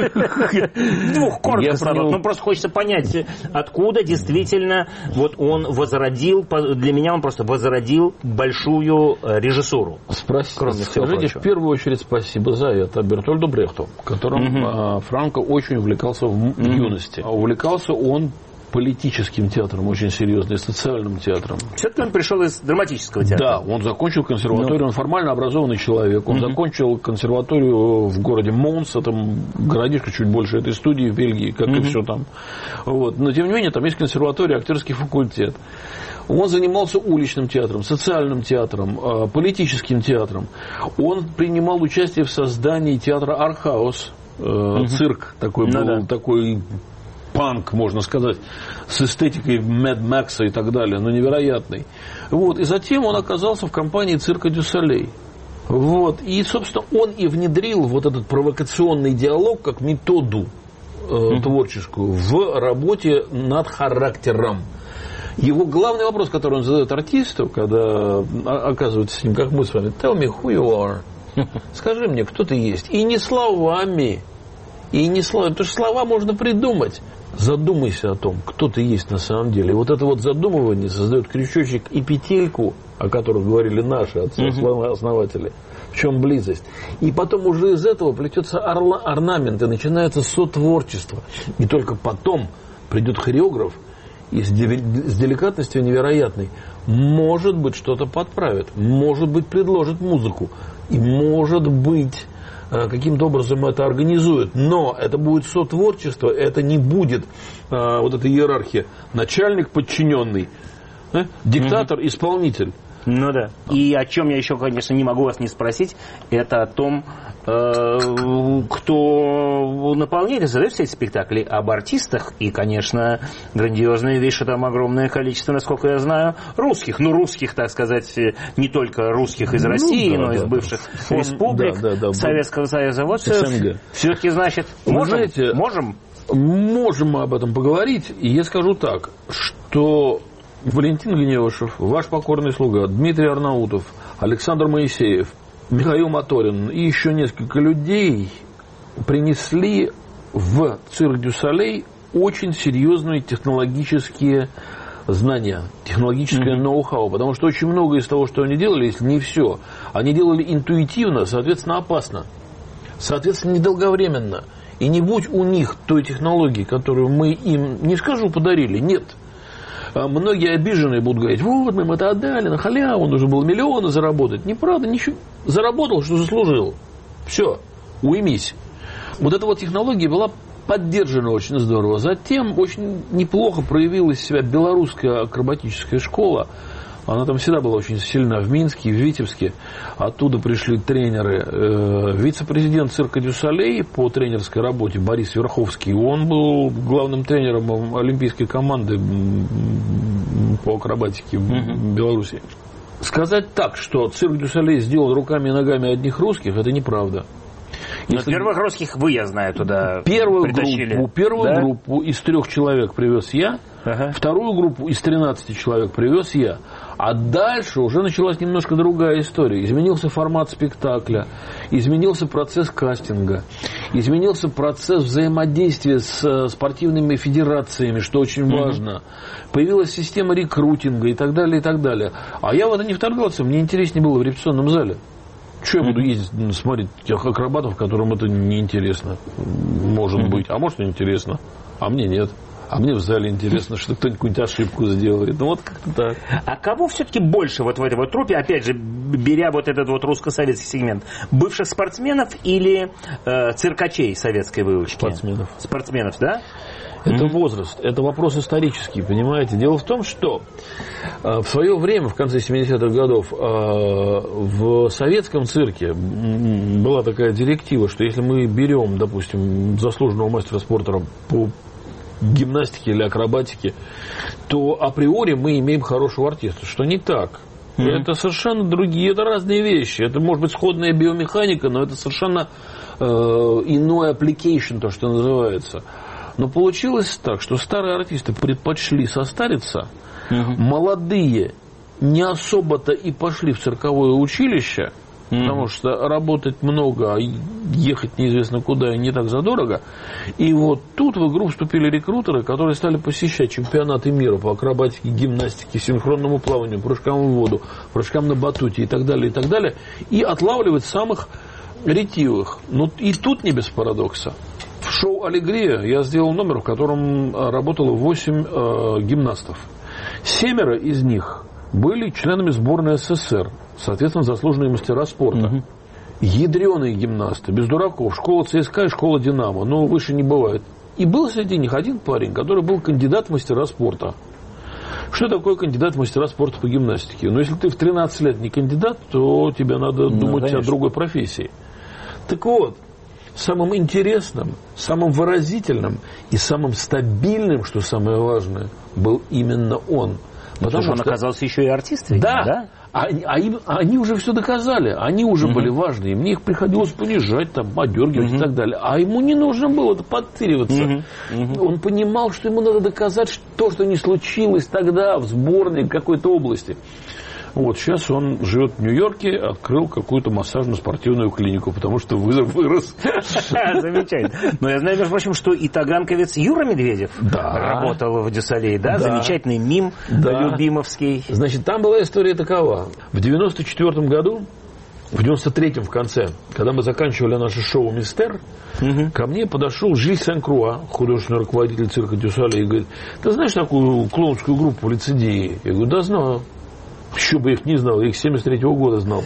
Speaker 1: Двух коротко сразу, ну просто хочется понять, откуда действительно вот он возродил, для меня он просто возродил большую режиссуру.
Speaker 2: Скажите в первую очередь спасибо за это Бертольду Брехту, которым Франко очень увлекался в юности. Увлекался он политическим театром, очень серьезно, и социальным театром.
Speaker 1: Все-таки он пришел из драматического театра.
Speaker 2: Да, он закончил консерваторию, Но... он формально образованный человек. Он mm-hmm. закончил консерваторию в городе Монс, это городишко чуть больше этой студии в Бельгии, как mm-hmm. и все там. Вот. Но, тем не менее, там есть консерватория, актерский факультет. Он занимался уличным театром, социальным театром, политическим театром. Он принимал участие в создании театра Артхаус, mm-hmm. цирк такой ну, был, да. такой... панк, можно сказать, с эстетикой Мэд Макса и так далее, но невероятный. Вот. И затем он оказался в компании «Цирка дю Солей». Вот. И, собственно, он и внедрил вот этот провокационный диалог как методу э, mm-hmm. творческую в работе над характером. Его главный вопрос, который он задает артисту, когда оказывается с ним, как мы с вами, tell me who you are. Скажи мне, кто ты есть. И не словами. И не словами. Потому что слова можно придумать. Задумайся о том, кто ты есть на самом деле. И вот это вот задумывание создает крючочек и петельку, о которых говорили наши отцы-основатели. В чем близость. И потом уже из этого плетется орла, орнамент, и начинается сотворчество. И только потом придет хореограф и с деликатностью невероятной, может быть, что-то подправит, может быть, предложит музыку, и может быть, каким-то образом это организует. Но это будет сотворчество, это не будет а, вот эта иерархия. Начальник, подчиненный, э? диктатор, mm-hmm. исполнитель.
Speaker 1: Ну да. И о чем я еще, конечно, не могу вас не спросить, это о том, э, кто наполняет и создает все эти спектакли, об артистах. И, конечно, грандиозная вещь, что там огромное количество, насколько я знаю, русских. Ну, русских, так сказать, не только русских из России, ну, да, но и из да, бывших да. республик да, да, да, Советского Союза. Вот все-таки, значит, можем, знаете, можем?
Speaker 2: Можем мы об этом поговорить. И я скажу так, что... Валентин Гневышев, ваш покорный слуга, Дмитрий Арнаутов, Александр Моисеев, Михаил Моторин и еще несколько людей принесли в цирк дю Солей очень серьезные технологические знания, технологическое mm-hmm. ноу-хау, потому что очень много из того, что они делали, если не все, они делали интуитивно, соответственно, опасно, соответственно, недолговременно. И не будь у них той технологии, которую мы им, не скажу, подарили, нет. Многие обиженные будут говорить, вот мы им это отдали на халяву, нужно было миллионы заработать. Неправда, ничего. Заработал, что заслужил. Все, уймись. Вот эта вот технология была поддержана очень здорово. Затем очень неплохо проявила себя белорусская акробатическая школа. Она там всегда была очень сильна в Минске, в Витебске. Оттуда пришли тренеры. Вице-президент цирка дю Солей по тренерской работе Борис Верховский. Он был главным тренером олимпийской команды по акробатике в mm-hmm. Беларуси. Сказать так, что цирк дю Солей сделал руками и ногами одних русских, это неправда.
Speaker 1: Но Если... первых русских вы, я знаю, туда
Speaker 2: первую
Speaker 1: притащили.
Speaker 2: Группу, первую да? группу из трех человек привез я, ага. вторую группу из тринадцати человек привез я. А дальше уже началась немножко другая история. Изменился формат спектакля, изменился процесс кастинга, изменился процесс взаимодействия с спортивными федерациями, что очень mm-hmm. важно. Появилась система рекрутинга и так далее, и так далее. А я в это не вторгался, мне интереснее было в репетиционном зале. Что я буду ездить, смотреть тех акробатов, которым это неинтересно, может mm-hmm. быть. А может, и интересно, а мне нет. А мне в зале интересно, что кто-нибудь ошибку сделает. Ну, вот как-то так.
Speaker 1: А кого все-таки больше вот в этой вот труппе, опять же, беря вот этот вот русско-советский сегмент, бывших спортсменов или э, циркачей советской выучки?
Speaker 2: Спортсменов.
Speaker 1: Спортсменов, да?
Speaker 2: Это mm-hmm. возраст, это вопрос исторический, понимаете? Дело в том, что э, в свое время, в конце семидесятых годов, э, в советском цирке была такая директива, что если мы берем, допустим, заслуженного мастера спорта по гимнастике или акробатике, то априори мы имеем хорошего артиста, что не так. Mm-hmm. Это совершенно другие, это разные вещи. Это может быть сходная биомеханика, но это совершенно э, иной application, то, что называется. Но получилось так, что старые артисты предпочли состариться, Угу. Молодые не особо-то и пошли в цирковое училище, угу. потому что работать много, а ехать неизвестно куда и не так задорого. И вот тут в игру вступили рекрутеры, которые стали посещать чемпионаты мира по акробатике, гимнастике, синхронному плаванию, прыжкам в воду, прыжкам на батуте и так далее, и так далее, и отлавливать самых ретивых. Ну и тут не без парадокса. В шоу «Аллегрия» я сделал номер, в котором работало восемь э, гимнастов. Семеро из них были членами сборной СССР, соответственно, заслуженные мастера спорта. Угу. Ядреные гимнасты, без дураков, школа ЦСКА и школа «Динамо», но выше не бывает. И был среди них один парень, который был кандидат в мастера спорта. Что такое кандидат в мастера спорта по гимнастике? Ну, если ты в тринадцать лет не кандидат, то тебе надо ну, думать конечно. О другой профессии. Так вот, самым интересным, самым выразительным и самым стабильным, что самое важное, был именно он.
Speaker 1: Потому что он оказался еще и артистом.
Speaker 2: Да, да? А, а им, они уже все доказали, они уже угу. были важны, мне их приходилось понижать, там, подергивать угу. и так далее. А ему не нужно было подтыриваться. Угу. Угу. Он понимал, что ему надо доказать то, что не случилось тогда в сборной какой-то области. Вот сейчас он живет в Нью-Йорке, открыл какую-то массажно-спортивную клинику, потому что вырос.
Speaker 1: Замечательно. Но я знаю, между прочим, что и таганковец Юра Медведев работал в Дюссалей, да? Замечательный мим любимовский.
Speaker 2: Значит, там была история такова. В девяносто четвёртом году, в девяносто третьем в конце, когда мы заканчивали наше шоу «Мистер», ко мне подошел Жиль Сен-Круа, художественный руководитель цирка Дюссалей, и говорит: ты знаешь такую клоунскую группу «Лицедеи»? Я говорю: да, знаю. Еще бы их не знал, я их с семьдесят третьего года знал.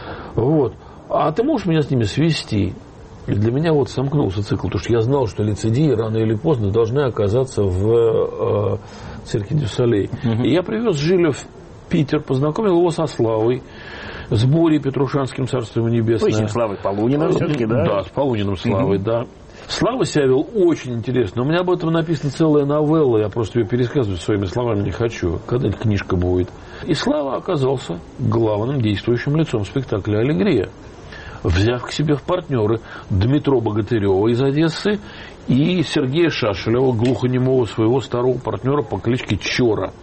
Speaker 2: Вот. А ты можешь меня с ними свести? И для меня вот сомкнулся цикл, потому что я знал, что лицедеи рано или поздно должны оказаться в э, цирке Дюссалей. Угу. И я привез Жиля в Питер, познакомил его со Славой, с Борей Петрушанским, царство ему небесное.
Speaker 1: Очень Славой Полуниным все-таки, да?
Speaker 2: Да, с Полуниным Славой, угу. да. Слава себя вел очень интересно. У меня об этом написана целая новелла, я просто ее пересказывать своими словами не хочу. Когда-нибудь книжка будет. И Слава оказался главным действующим лицом спектакля «Аллегрия», взяв к себе в партнеры Дмитро Богатырева из Одессы и Сергея Шашелева, глухонемого своего старого партнера по кличке Чора.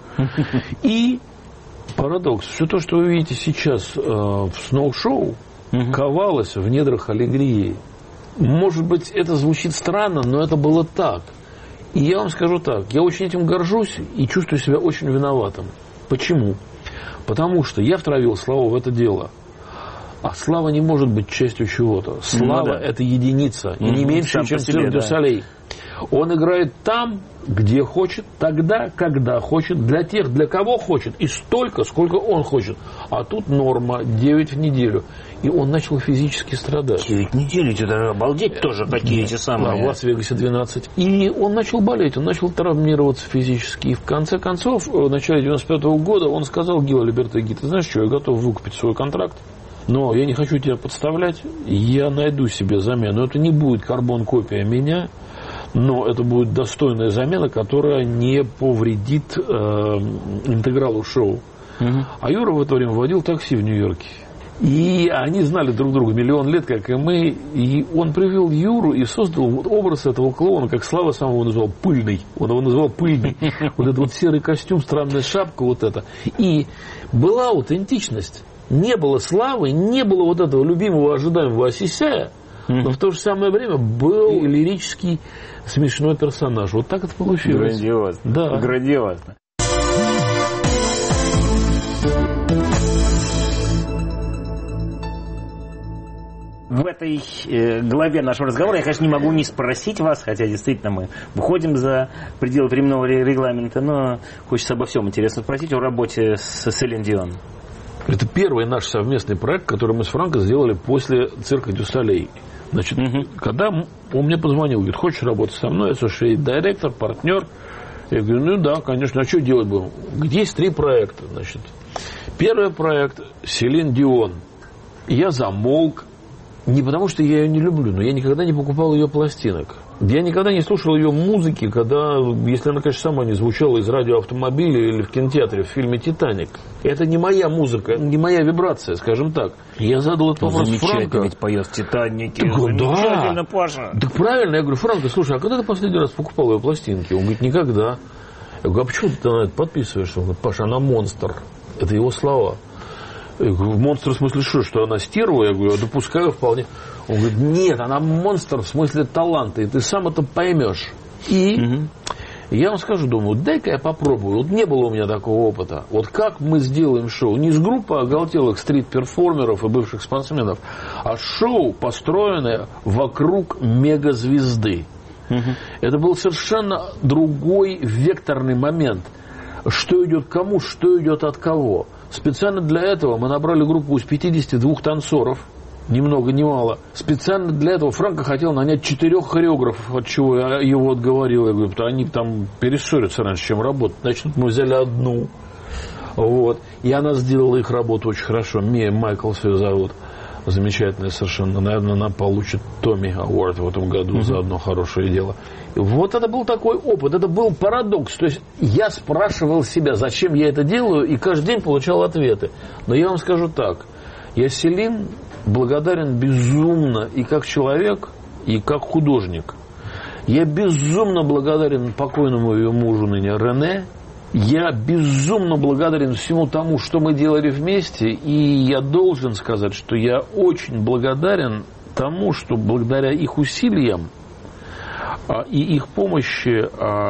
Speaker 2: И парадокс. Все то, что вы видите сейчас э, в сноу-шоу, ковалось в недрах «Аллегрии». Может быть, это звучит странно, но это было так. И я вам скажу так, я очень этим горжусь и чувствую себя очень виноватым. Почему? Потому что я втравил Славу в это дело. А Слава не может быть частью чего-то. Слава ну, да. это единица, и не меньше, чем цирк Дюссалей. Он играет там, где хочет, тогда, когда хочет, для тех, для кого хочет, и столько, сколько он хочет. А тут норма девять в неделю. И он начал физически страдать.
Speaker 1: девять недель, это обалдеть тоже, какие эти самые.
Speaker 2: Да, в Лас-Вегасе двенадцать. И он начал болеть, он начал травмироваться физически. И в конце концов, в начале девяносто пятого года, он сказал Гио Либертеги: ты знаешь что, я готов выкупить свой контракт, но я не хочу тебя подставлять, я найду себе замену. Это не будет карбон-копия меня, но это будет достойная замена, которая не повредит э, интегралу шоу. Угу. А Юра в это время водил такси в Нью-Йорке. И они знали друг друга миллион лет, как и мы. И он привел Юру и создал вот образ этого клоуна, как Слава сам его называл, пыльный. Он его называл пыльный. Вот этот вот серый костюм, странная шапка, вот это. И была аутентичность. Не было Славы, не было вот этого любимого, ожидаемого Осисяя, но в то же самое время был лирический смешной персонаж. Вот так это получилось.
Speaker 1: Грандиозно.
Speaker 2: Да.
Speaker 1: Грандиозно. В этой э, главе нашего разговора я, конечно, не могу не спросить вас, хотя действительно мы выходим за пределы временного регламента, но хочется обо всем интересно спросить о работе с Селин Дион.
Speaker 2: Это первый наш совместный проект, который мы с Франко сделали после цирка Дюссалей. Значит, угу. когда он мне позвонил, говорит: хочешь работать со мной, associate директор, партнер? Я говорю: ну да, конечно, а что делать будем? Есть три проекта. Значит, первый проект Селин Дион. Я замолк. Не потому, что я ее не люблю, но я никогда не покупал ее пластинок. Я никогда не слушал ее музыки, когда, если она, конечно, сама не звучала из радиоавтомобиля или в кинотеатре в фильме «Титаник». Это не моя музыка, не моя вибрация, скажем так. Я задал этот вопрос Франко.
Speaker 1: Замечательно ведь поет в «Титанике».
Speaker 2: Так,
Speaker 1: замечательно,
Speaker 2: да.
Speaker 1: Паша.
Speaker 2: Так правильно, я говорю: Франко, слушай, а когда ты последний раз покупал ее пластинки? Он говорит: никогда. Я говорю, а почему ты на это подписываешь? Он говорит, Паша, она монстр. Это его слова. Я говорю, монстр в смысле что? Что она стерва? Я говорю, я допускаю вполне. Он говорит, нет, она монстр в смысле таланта, и ты сам это поймешь. И угу. я вам скажу, думаю, дай-ка я попробую. Вот не было у меня такого опыта. Вот как мы сделаем шоу? Не с группой оголтелых стрит-перформеров и бывших спортсменов, а шоу, построенное вокруг мегазвезды. Угу. Это был совершенно другой векторный момент. Что идет кому, что идет от кого. Специально для этого мы набрали группу из пятидесяти двух танцоров. Ни много, ни мало. Специально для этого Франко хотел нанять четырех хореографов, от чего я его отговорил. Я говорю, они там перессорятся раньше, чем работать. Значит, мы взяли одну. Вот. И она сделала их работу очень хорошо. Мия Майклс ее зовут. Замечательная совершенно. Наверное, она получит Томми Ауард в этом году mm-hmm. за одно хорошее дело. Вот это был такой опыт. Это был парадокс. То есть я спрашивал себя, зачем я это делаю, и каждый день получал ответы. Но я вам скажу так. Я Селин благодарен безумно и как человек, и как художник. Я безумно благодарен покойному ее мужу ныне Рене. Я безумно благодарен всему тому, что мы делали вместе. И я должен сказать, что я очень благодарен тому, что благодаря их усилиям и их помощи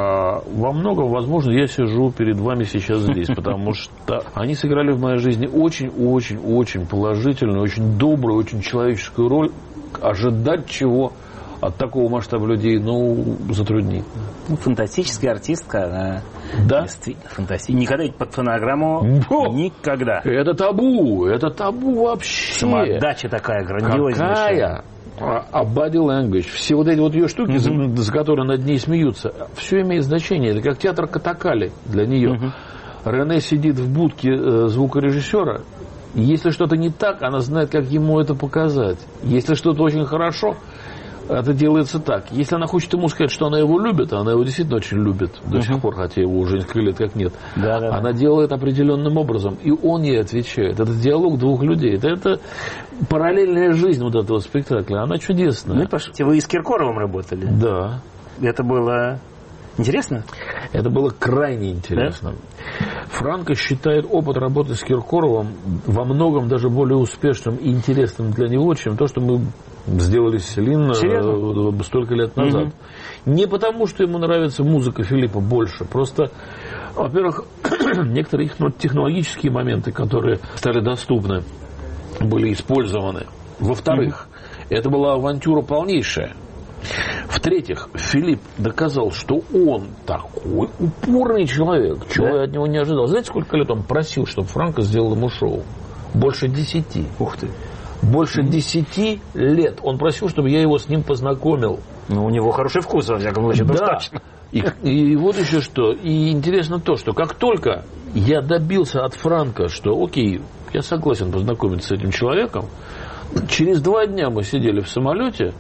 Speaker 2: во многом, возможно, я сижу перед вами сейчас здесь, потому что они сыграли в моей жизни очень-очень-очень положительную, очень добрую, очень человеческую роль. Ожидать чего от такого масштаба людей, ну, затруднительно.
Speaker 1: Ну, фантастическая артистка, она
Speaker 2: да?
Speaker 1: действительно фантастическая. Никогда ведь под фонограмму,
Speaker 2: О,
Speaker 1: никогда.
Speaker 2: Это табу, это табу вообще.
Speaker 1: Самоотдача такая грандиознейшая.
Speaker 2: Какая? А body language, все вот эти вот ее штуки, mm-hmm. за, за которые над ней смеются, все имеет значение. Это как театр Катакали для нее. Mm-hmm. Рене сидит в будке э, звукорежиссера. Если что-то не так, она знает, как ему это показать. Если что-то очень хорошо, это делается так. Если она хочет ему сказать, что она его любит, она его действительно очень любит до uh-huh. сих пор, хотя его уже несколько лет как нет. Да, да, она да. делает определенным образом, и он ей отвечает. Это диалог двух людей. Это, это параллельная жизнь вот этого спектакля. Она чудесная.
Speaker 1: Ну, пошли. Вы и с Киркоровым работали?
Speaker 2: Да.
Speaker 1: Это было интересно?
Speaker 2: Это было крайне интересно. Да? Франко считает опыт работы с Киркоровым во многом даже более успешным и интересным для него, чем то, что мы сделали с Селин столько лет назад. Mm-hmm. Не потому, что ему нравится музыка Филиппа больше. Просто, во-первых, некоторые их технологические моменты, которые стали доступны, были использованы. Во-вторых, mm-hmm. это была авантюра полнейшая. В-третьих, Филипп доказал, что он такой упорный человек, чего да? я от него не ожидал. Знаете, сколько лет он просил, чтобы Франко сделал ему шоу? Больше десяти.
Speaker 1: Ух ты.
Speaker 2: Больше десяти лет. Он просил, чтобы я его с ним познакомил.
Speaker 1: Ну, у него хороший вкус, во всяком случае,
Speaker 2: да. точно. И, и вот еще что. И интересно то, что как только я добился от Франко, что окей, я согласен познакомиться с этим человеком, через два дня мы сидели в самолете,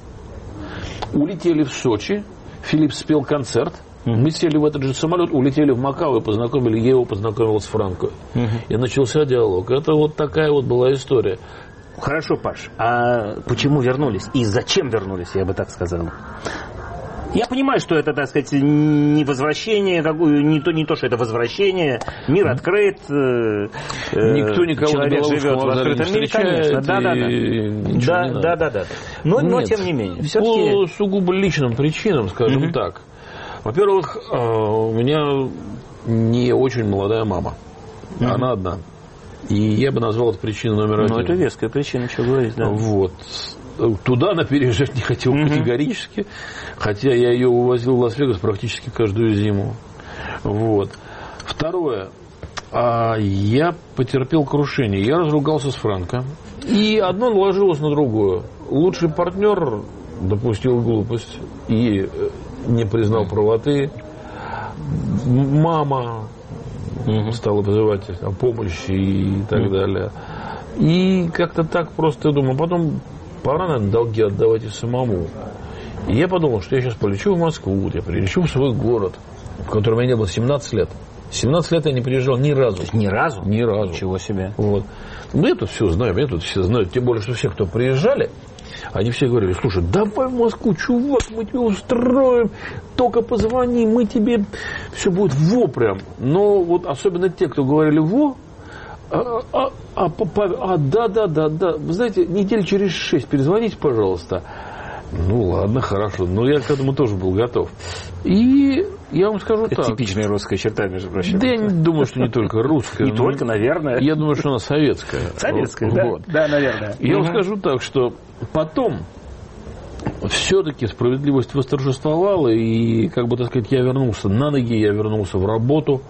Speaker 2: улетели в Сочи, Филипп спел концерт, mm-hmm. мы сели в этот же самолет, улетели в Макао и познакомили, я его познакомил с Франко. Mm-hmm. И начался диалог. Это вот такая вот была история.
Speaker 1: Хорошо, Паш, а почему вернулись? И зачем вернулись, я бы так сказал? Я понимаю, что это, так сказать, не возвращение, не то, не то что это возвращение, мир открыт,
Speaker 2: никто никого
Speaker 1: человек живет в открытом мире, конечно, да, да, да, да, да, да, но, но тем не менее, все-таки...
Speaker 2: По сугубо личным причинам, скажем mm-hmm. так. Во-первых, у меня не очень молодая мама, mm-hmm. она одна. И я бы назвал это причиной номер один.
Speaker 1: Ну, это веская причина, что говорить, да.
Speaker 2: Вот. Туда она переезжать не хотела mm-hmm. категорически, хотя я ее увозил в Лас-Вегас практически каждую зиму. Вот. Второе. А я потерпел крушение. Я разругался с Франко. И одно наложилось на другое. Лучший партнер допустил глупость и не признал правоты. Мама угу. стала вызывать о помощи и так угу. далее. И как-то так просто я думаю, потом пора, наверное, долги отдавать и самому. И я подумал, что я сейчас полечу в Москву, я прилечу в свой город, в котором я не был семнадцать лет. семнадцать лет я не приезжал ни разу.
Speaker 1: Ни разу?
Speaker 2: Ни разу.
Speaker 1: Ничего себе.
Speaker 2: Вот. Ну, я тут все знаю, меня тут все знают. Тем более, что все, кто приезжали, они все говорили: слушай, давай в Москву, чувак, мы тебе устроим, только позвони, мы тебе, все будет во прям. Но вот особенно те, кто говорили во, а, а, а, а, да, да, да, да, вы знаете, недель через шесть перезвоните, пожалуйста. Ну, ладно, хорошо, но я к этому тоже был готов. И я вам скажу
Speaker 1: это
Speaker 2: так.
Speaker 1: Типичная русская черта, между прочим.
Speaker 2: Да я не думаю, что не только русская.
Speaker 1: Не только, наверное.
Speaker 2: Я думаю, что она советская.
Speaker 1: Советская, да?
Speaker 2: Вот.
Speaker 1: Да, наверное.
Speaker 2: Я вам скажу так, что потом все-таки справедливость восторжествовала, и, как бы так сказать, я вернулся на ноги, я вернулся в работу.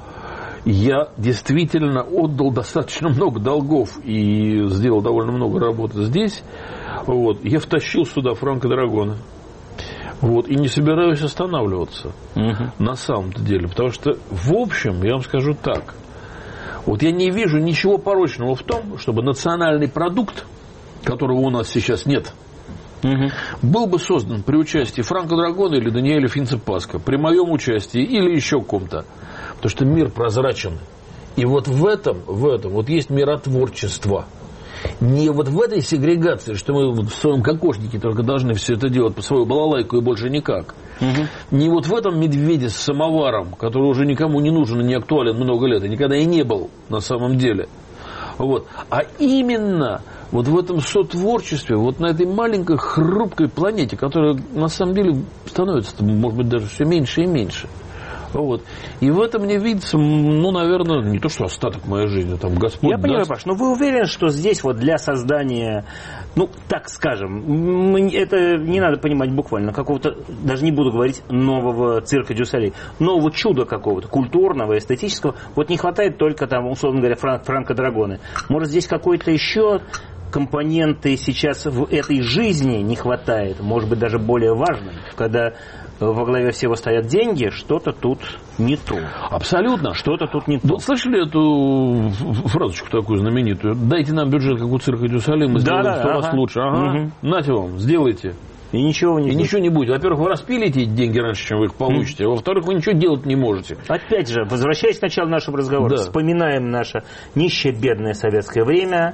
Speaker 2: Я действительно отдал достаточно много долгов и сделал довольно много работы здесь. Вот. Я втащил сюда Франко Драгона. Вот. И не собираюсь останавливаться. Uh-huh. На самом-то деле. Потому что, в общем, я вам скажу так. Вот я не вижу ничего порочного в том, чтобы национальный продукт, которого у нас сейчас нет, uh-huh. был бы создан при участии Франко Драгона или Даниэля Финца-Паска, при моем участии или еще ком-то. Потому что мир прозрачен. И вот в этом, в этом вот есть миротворчество. Не вот в этой сегрегации, что мы в своем кокошнике только должны все это делать по свою балалайку и больше никак. Угу. Не вот в этом медведе с самоваром, который уже никому не нужен и не актуален много лет, и никогда и не был на самом деле. Вот. А именно вот в этом сотворчестве, вот на этой маленькой хрупкой планете, которая на самом деле становится, может быть, даже все меньше и меньше. Вот. И в этом мне видится, ну, наверное, не то, что остаток моей жизни, там, Господь
Speaker 1: Я
Speaker 2: даст.
Speaker 1: понимаю, Паш, но вы уверены, что здесь вот для создания, ну, так скажем, это не надо понимать буквально, какого-то, даже не буду говорить, нового цирка Дю-Солей, нового чуда какого-то, культурного, эстетического, вот не хватает только там, условно говоря, Фран- Франко Драгоны. Может, здесь какой-то еще компоненты сейчас в этой жизни не хватает, может быть, даже более важным, когда во главе всего стоят деньги, что-то тут не то.
Speaker 2: Абсолютно.
Speaker 1: Что-то тут не то.
Speaker 2: Вот слышали эту фразочку такую знаменитую? Дайте нам бюджет, как у цирка Дю-Солей, мы сделаем сто раз лучше. Ага. Угу. Нате вам, сделайте.
Speaker 1: И ничего не
Speaker 2: И
Speaker 1: будет.
Speaker 2: ничего не будет. Во-первых, вы распилите эти деньги раньше, чем вы их получите. А во-вторых, вы ничего делать не можете.
Speaker 1: Опять же, возвращаясь к началу нашего разговора, да. Вспоминаем наше нищее, бедное советское время,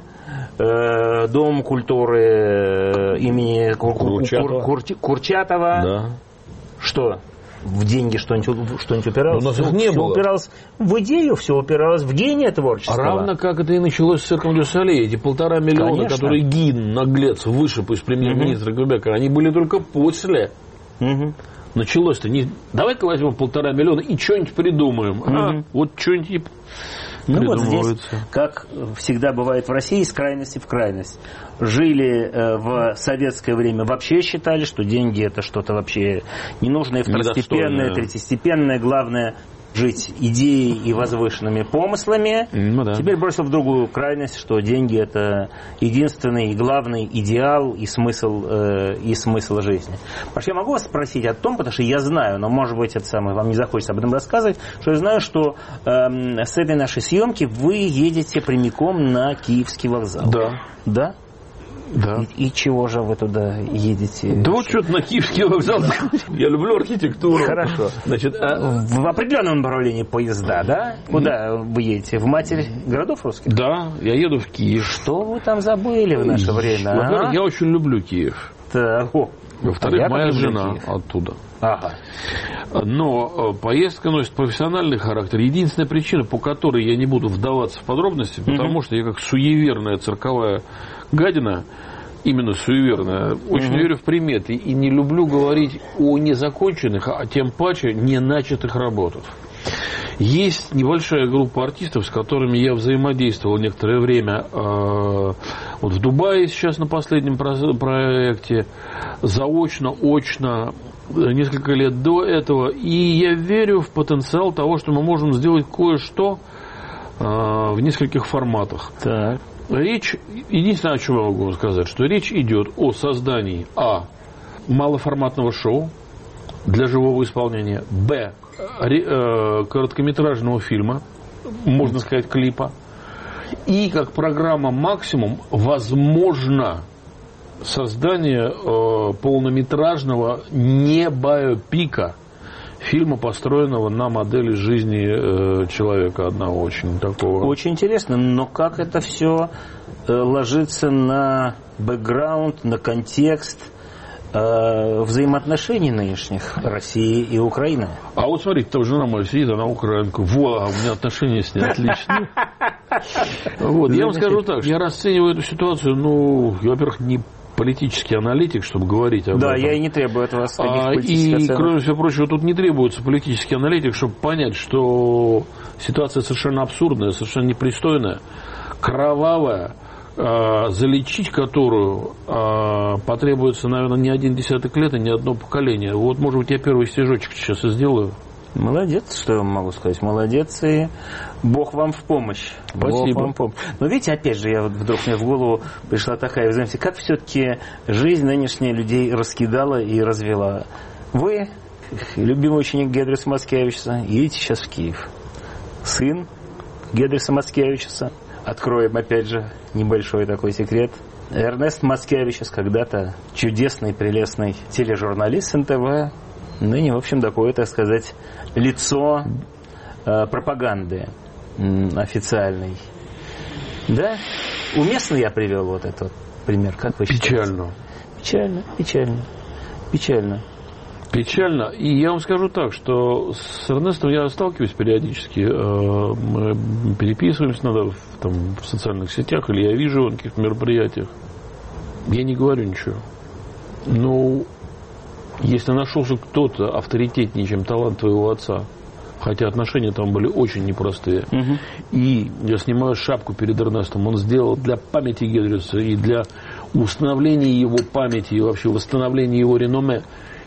Speaker 1: э, Дом культуры э, имени Кур-
Speaker 2: Курчатова.
Speaker 1: Кур- Кур- Курчатова.
Speaker 2: Да.
Speaker 1: Что? В деньги что-нибудь, что-нибудь упиралось?
Speaker 2: Но у нас их не
Speaker 1: все
Speaker 2: было.
Speaker 1: Упиралось в идею, все упиралось в гения творчества.
Speaker 2: Равно как это и началось с цирком Дю-Солей. Эти полтора миллиона,
Speaker 1: Конечно.
Speaker 2: которые Гин, наглец, вышиб из премьер-министра угу. Губяка, они были только после. Угу. Началось-то не... Давай-ка возьмем полтора миллиона и что-нибудь придумаем. Угу. А, вот что-нибудь...
Speaker 1: Ну вот здесь, как всегда бывает в России, из крайности в крайность. Жили э, в советское время, вообще считали, что деньги это что-то вообще ненужное, второстепенное, третьестепенное. Главное жить идеей и возвышенными помыслами.
Speaker 2: Ну, да. Теперь
Speaker 1: бросил в другую крайность, что деньги это единственный и главный идеал и смысл, э, и смысл жизни. Паш, я могу вас спросить о том, потому что я знаю, но может быть это самое, вам не захочется об этом рассказывать, что я знаю, что э, с этой нашей съемки вы едете прямиком на Киевский вокзал.
Speaker 2: Да.
Speaker 1: Да?
Speaker 2: Да.
Speaker 1: И, и чего же вы туда едете?
Speaker 2: Да вот что-то на Киевский вокзал. Я люблю архитектуру.
Speaker 1: Хорошо. Значит, а... В определенном направлении поезда, да? Куда вы едете? В Матерь городов русских?
Speaker 2: Да, я еду в Киев.
Speaker 1: Что вы там забыли в наше время?
Speaker 2: Во-первых, я очень люблю Киев.
Speaker 1: Так, о.
Speaker 2: Во-вторых,
Speaker 1: а
Speaker 2: моя жена
Speaker 1: Киев.
Speaker 2: оттуда.
Speaker 1: Ага.
Speaker 2: Но поездка носит профессиональный характер. Единственная причина, по которой я не буду вдаваться в подробности, mm-hmm. потому что я как суеверная цирковая гадина, именно суеверная, очень mm-hmm. верю в приметы и не люблю говорить о незаконченных, а тем паче не начатых работах. Есть небольшая группа артистов, с которыми я взаимодействовал некоторое время э, вот в Дубае сейчас на последнем проекте, заочно, очно, несколько лет до этого. И я верю в потенциал того, что мы можем сделать кое-что э, в нескольких форматах.
Speaker 1: Так.
Speaker 2: Речь, единственное, о чем я могу сказать, что речь идет о создании а. малоформатного шоу для живого исполнения, б. короткометражного фильма, можно сказать, клипа, и как программа «Максимум» возможно создание э, полнометражного не биопика фильма, построенного на модели жизни э, человека одного, очень такого.
Speaker 1: Очень интересно, но как это все э, ложится на бэкграунд, на контекст э, взаимоотношений нынешних России и Украины?
Speaker 2: А вот смотрите, там жена моя сидит, она украинка. Во, у меня отношения с ней отличные. Вот, я вам скажу так, я расцениваю эту ситуацию, ну, во-первых, не политический аналитик, чтобы говорить об
Speaker 1: да,
Speaker 2: этом.
Speaker 1: Да, я и не требую от вас
Speaker 2: а, И, кроме всего прочего, тут не требуется политический аналитик, чтобы понять, что ситуация совершенно абсурдная, совершенно непристойная, кровавая, э, залечить которую э, потребуется, наверное, не один десяток лет и не одно поколение. Вот, может быть, я первый стежочек сейчас и сделаю.
Speaker 1: Молодец, что я вам могу сказать. Молодец, и Бог вам в помощь.
Speaker 2: Спасибо.
Speaker 1: Бог вам в помощь. Но видите, опять же, я вот вдруг мне в голову пришла такая, вы знаете, как все-таки жизнь нынешняя людей раскидала и развела. Вы, любимый ученик Гедриса Маскевича, едете сейчас в Киев. Сын Гедриса Маскевича, откроем, опять же, небольшой такой секрет. Эрнест Маскевичус, когда-то чудесный, прелестный тележурналист эн тэ вэ, ныне, в общем, такое, так сказать, лицо э, пропаганды э, официальной. Да? Уместно я привел вот этот вот пример? Как вы считаете?
Speaker 2: Печально.
Speaker 1: Печально, печально, печально.
Speaker 2: Печально. И я вам скажу так, что с Эрнестом я сталкиваюсь периодически. Мы переписываемся надо в, там, в социальных сетях, или я вижу его на каких-то мероприятиях. Я не говорю ничего. Но если нашелся кто-то авторитетнее, чем талант твоего отца, хотя отношения там были очень непростые, угу. И я снимаю шапку перед Эрнестом, он сделал для памяти Гедриса и для установления его памяти и вообще восстановления его реноме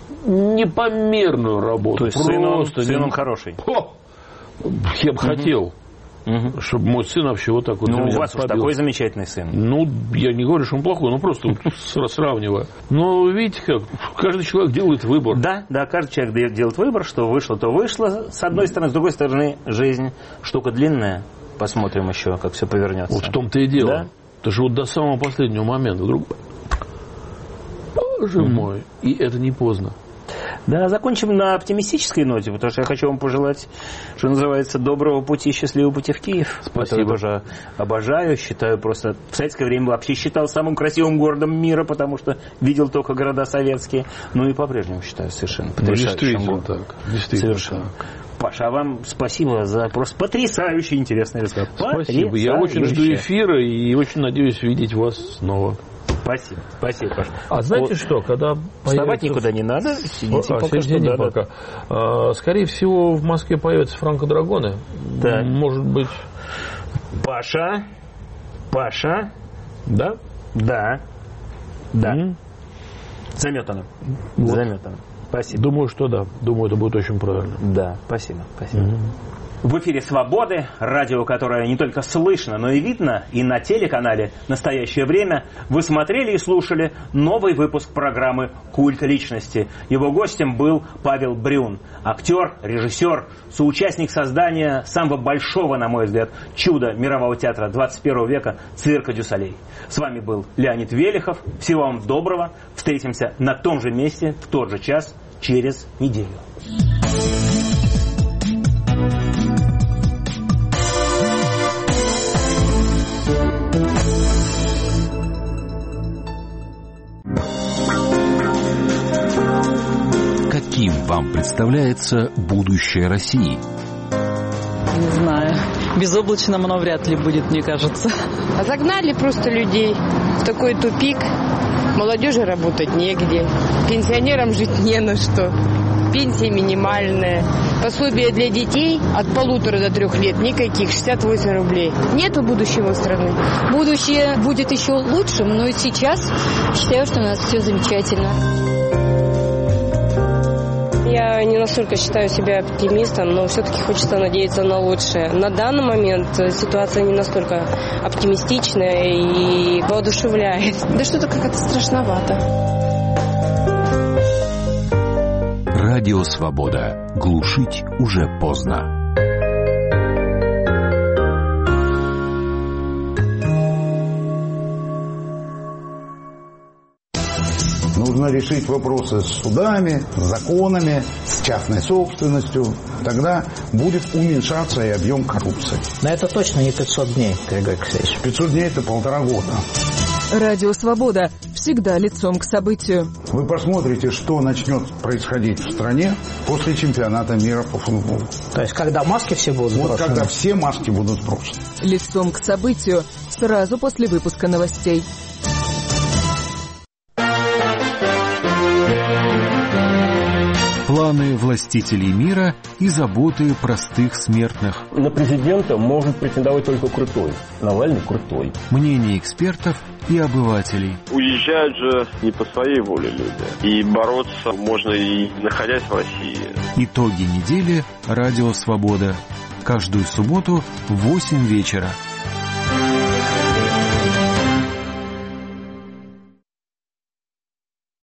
Speaker 2: непомерную работу.
Speaker 1: То есть сын он, сын он хороший.
Speaker 2: О! Я бы угу. хотел, угу. чтобы мой сын вообще вот так вот...
Speaker 1: Ну, у вас уж такой замечательный сын.
Speaker 2: Ну, я не говорю, что он плохой, но просто сравниваю. Но видите как, каждый человек делает выбор.
Speaker 1: Да, да, каждый человек делает выбор, что вышло, то вышло. С одной стороны, с другой стороны, жизнь штука длинная. Посмотрим еще, как все повернется.
Speaker 2: Вот в том-то и дело. Да? Это же вот до самого последнего момента вдруг... Боже mm-hmm. мой. И это не поздно.
Speaker 1: Да, закончим на оптимистической ноте, потому что я хочу вам пожелать, что называется, доброго пути, счастливого пути в Киев.
Speaker 2: Спасибо.
Speaker 1: Я тоже обожаю, считаю просто... В советское время вообще считал самым красивым городом мира, потому что видел только города советские. Ну и по-прежнему считаю совершенно потрясающим городом.
Speaker 2: Так. Действительно
Speaker 1: совершенно
Speaker 2: так.
Speaker 1: Паша, а вам спасибо за просто потрясающий интересный разговор.
Speaker 2: Спасибо. Я очень жду эфира и очень надеюсь видеть вас снова.
Speaker 1: Спасибо, спасибо, Паша.
Speaker 2: А знаете вот, что, когда
Speaker 1: вставать появится... никуда не надо, сидите а, пока что. Да,
Speaker 2: пока. А, скорее всего, в Москве появятся франко-драгоны.
Speaker 1: Да.
Speaker 2: Может быть...
Speaker 1: Паша, Паша.
Speaker 2: Да?
Speaker 1: Да. Да.
Speaker 2: Mm-hmm.
Speaker 1: Заметано.
Speaker 2: Вот.
Speaker 1: Заметано. Спасибо.
Speaker 2: Думаю, что да. Думаю, это будет очень правильно.
Speaker 1: Да, спасибо, спасибо.
Speaker 2: Mm-hmm.
Speaker 1: В эфире «Свободы», радио, которое не только слышно, но и видно, и на телеканале «Настоящее время». Вы смотрели и слушали новый выпуск программы «Культ личности». Его гостем был Павел Брюн, актер, режиссер, соучастник создания самого большого, на мой взгляд, чуда мирового театра двадцать первого века «Цирка дю Солей». С вами был Леонид Велихов. Всего вам доброго. Встретимся на том же месте в тот же час через неделю.
Speaker 3: Каким вам представляется будущее России?
Speaker 4: Не знаю. Безоблачным оно вряд ли будет, мне кажется.
Speaker 5: А загнали просто людей в такой тупик. Молодежи работать негде. Пенсионерам жить не на что. Пенсия минимальная. Пособие для детей от полутора до трех лет никаких, шестьдесят восемь рублей. Нету будущего страны.
Speaker 6: Будущее будет еще лучшим, но и сейчас считаю, что у нас все замечательно.
Speaker 7: Я не настолько считаю себя оптимистом, но все-таки хочется надеяться на лучшее. На данный момент ситуация не настолько оптимистичная и воодушевляет.
Speaker 5: Да что-то как-то страшновато.
Speaker 3: Радио «Свобода». Глушить уже поздно.
Speaker 8: Нужно решить вопросы с судами, с законами, с частной собственностью. Тогда будет уменьшаться и объем коррупции.
Speaker 9: Но это точно не пятьсот дней, Григорий Алексеевич.
Speaker 8: пятьсот дней – это полтора года.
Speaker 10: Радио «Свобода» всегда лицом к событию.
Speaker 8: Вы посмотрите, что начнет происходить в стране после чемпионата мира по футболу.
Speaker 9: То есть, когда маски все будут сброшены?
Speaker 8: Вот когда все маски будут сброшены.
Speaker 10: Лицом к событию сразу после выпуска новостей.
Speaker 3: Планы властителей мира и заботы простых смертных.
Speaker 11: На президента может претендовать только крутой. Навальный крутой.
Speaker 3: Мнения экспертов и обывателей.
Speaker 12: Уезжают же не по своей воле люди. И бороться можно и находясь в России.
Speaker 3: Итоги недели. Радио «Свобода». Каждую субботу в восемь вечера.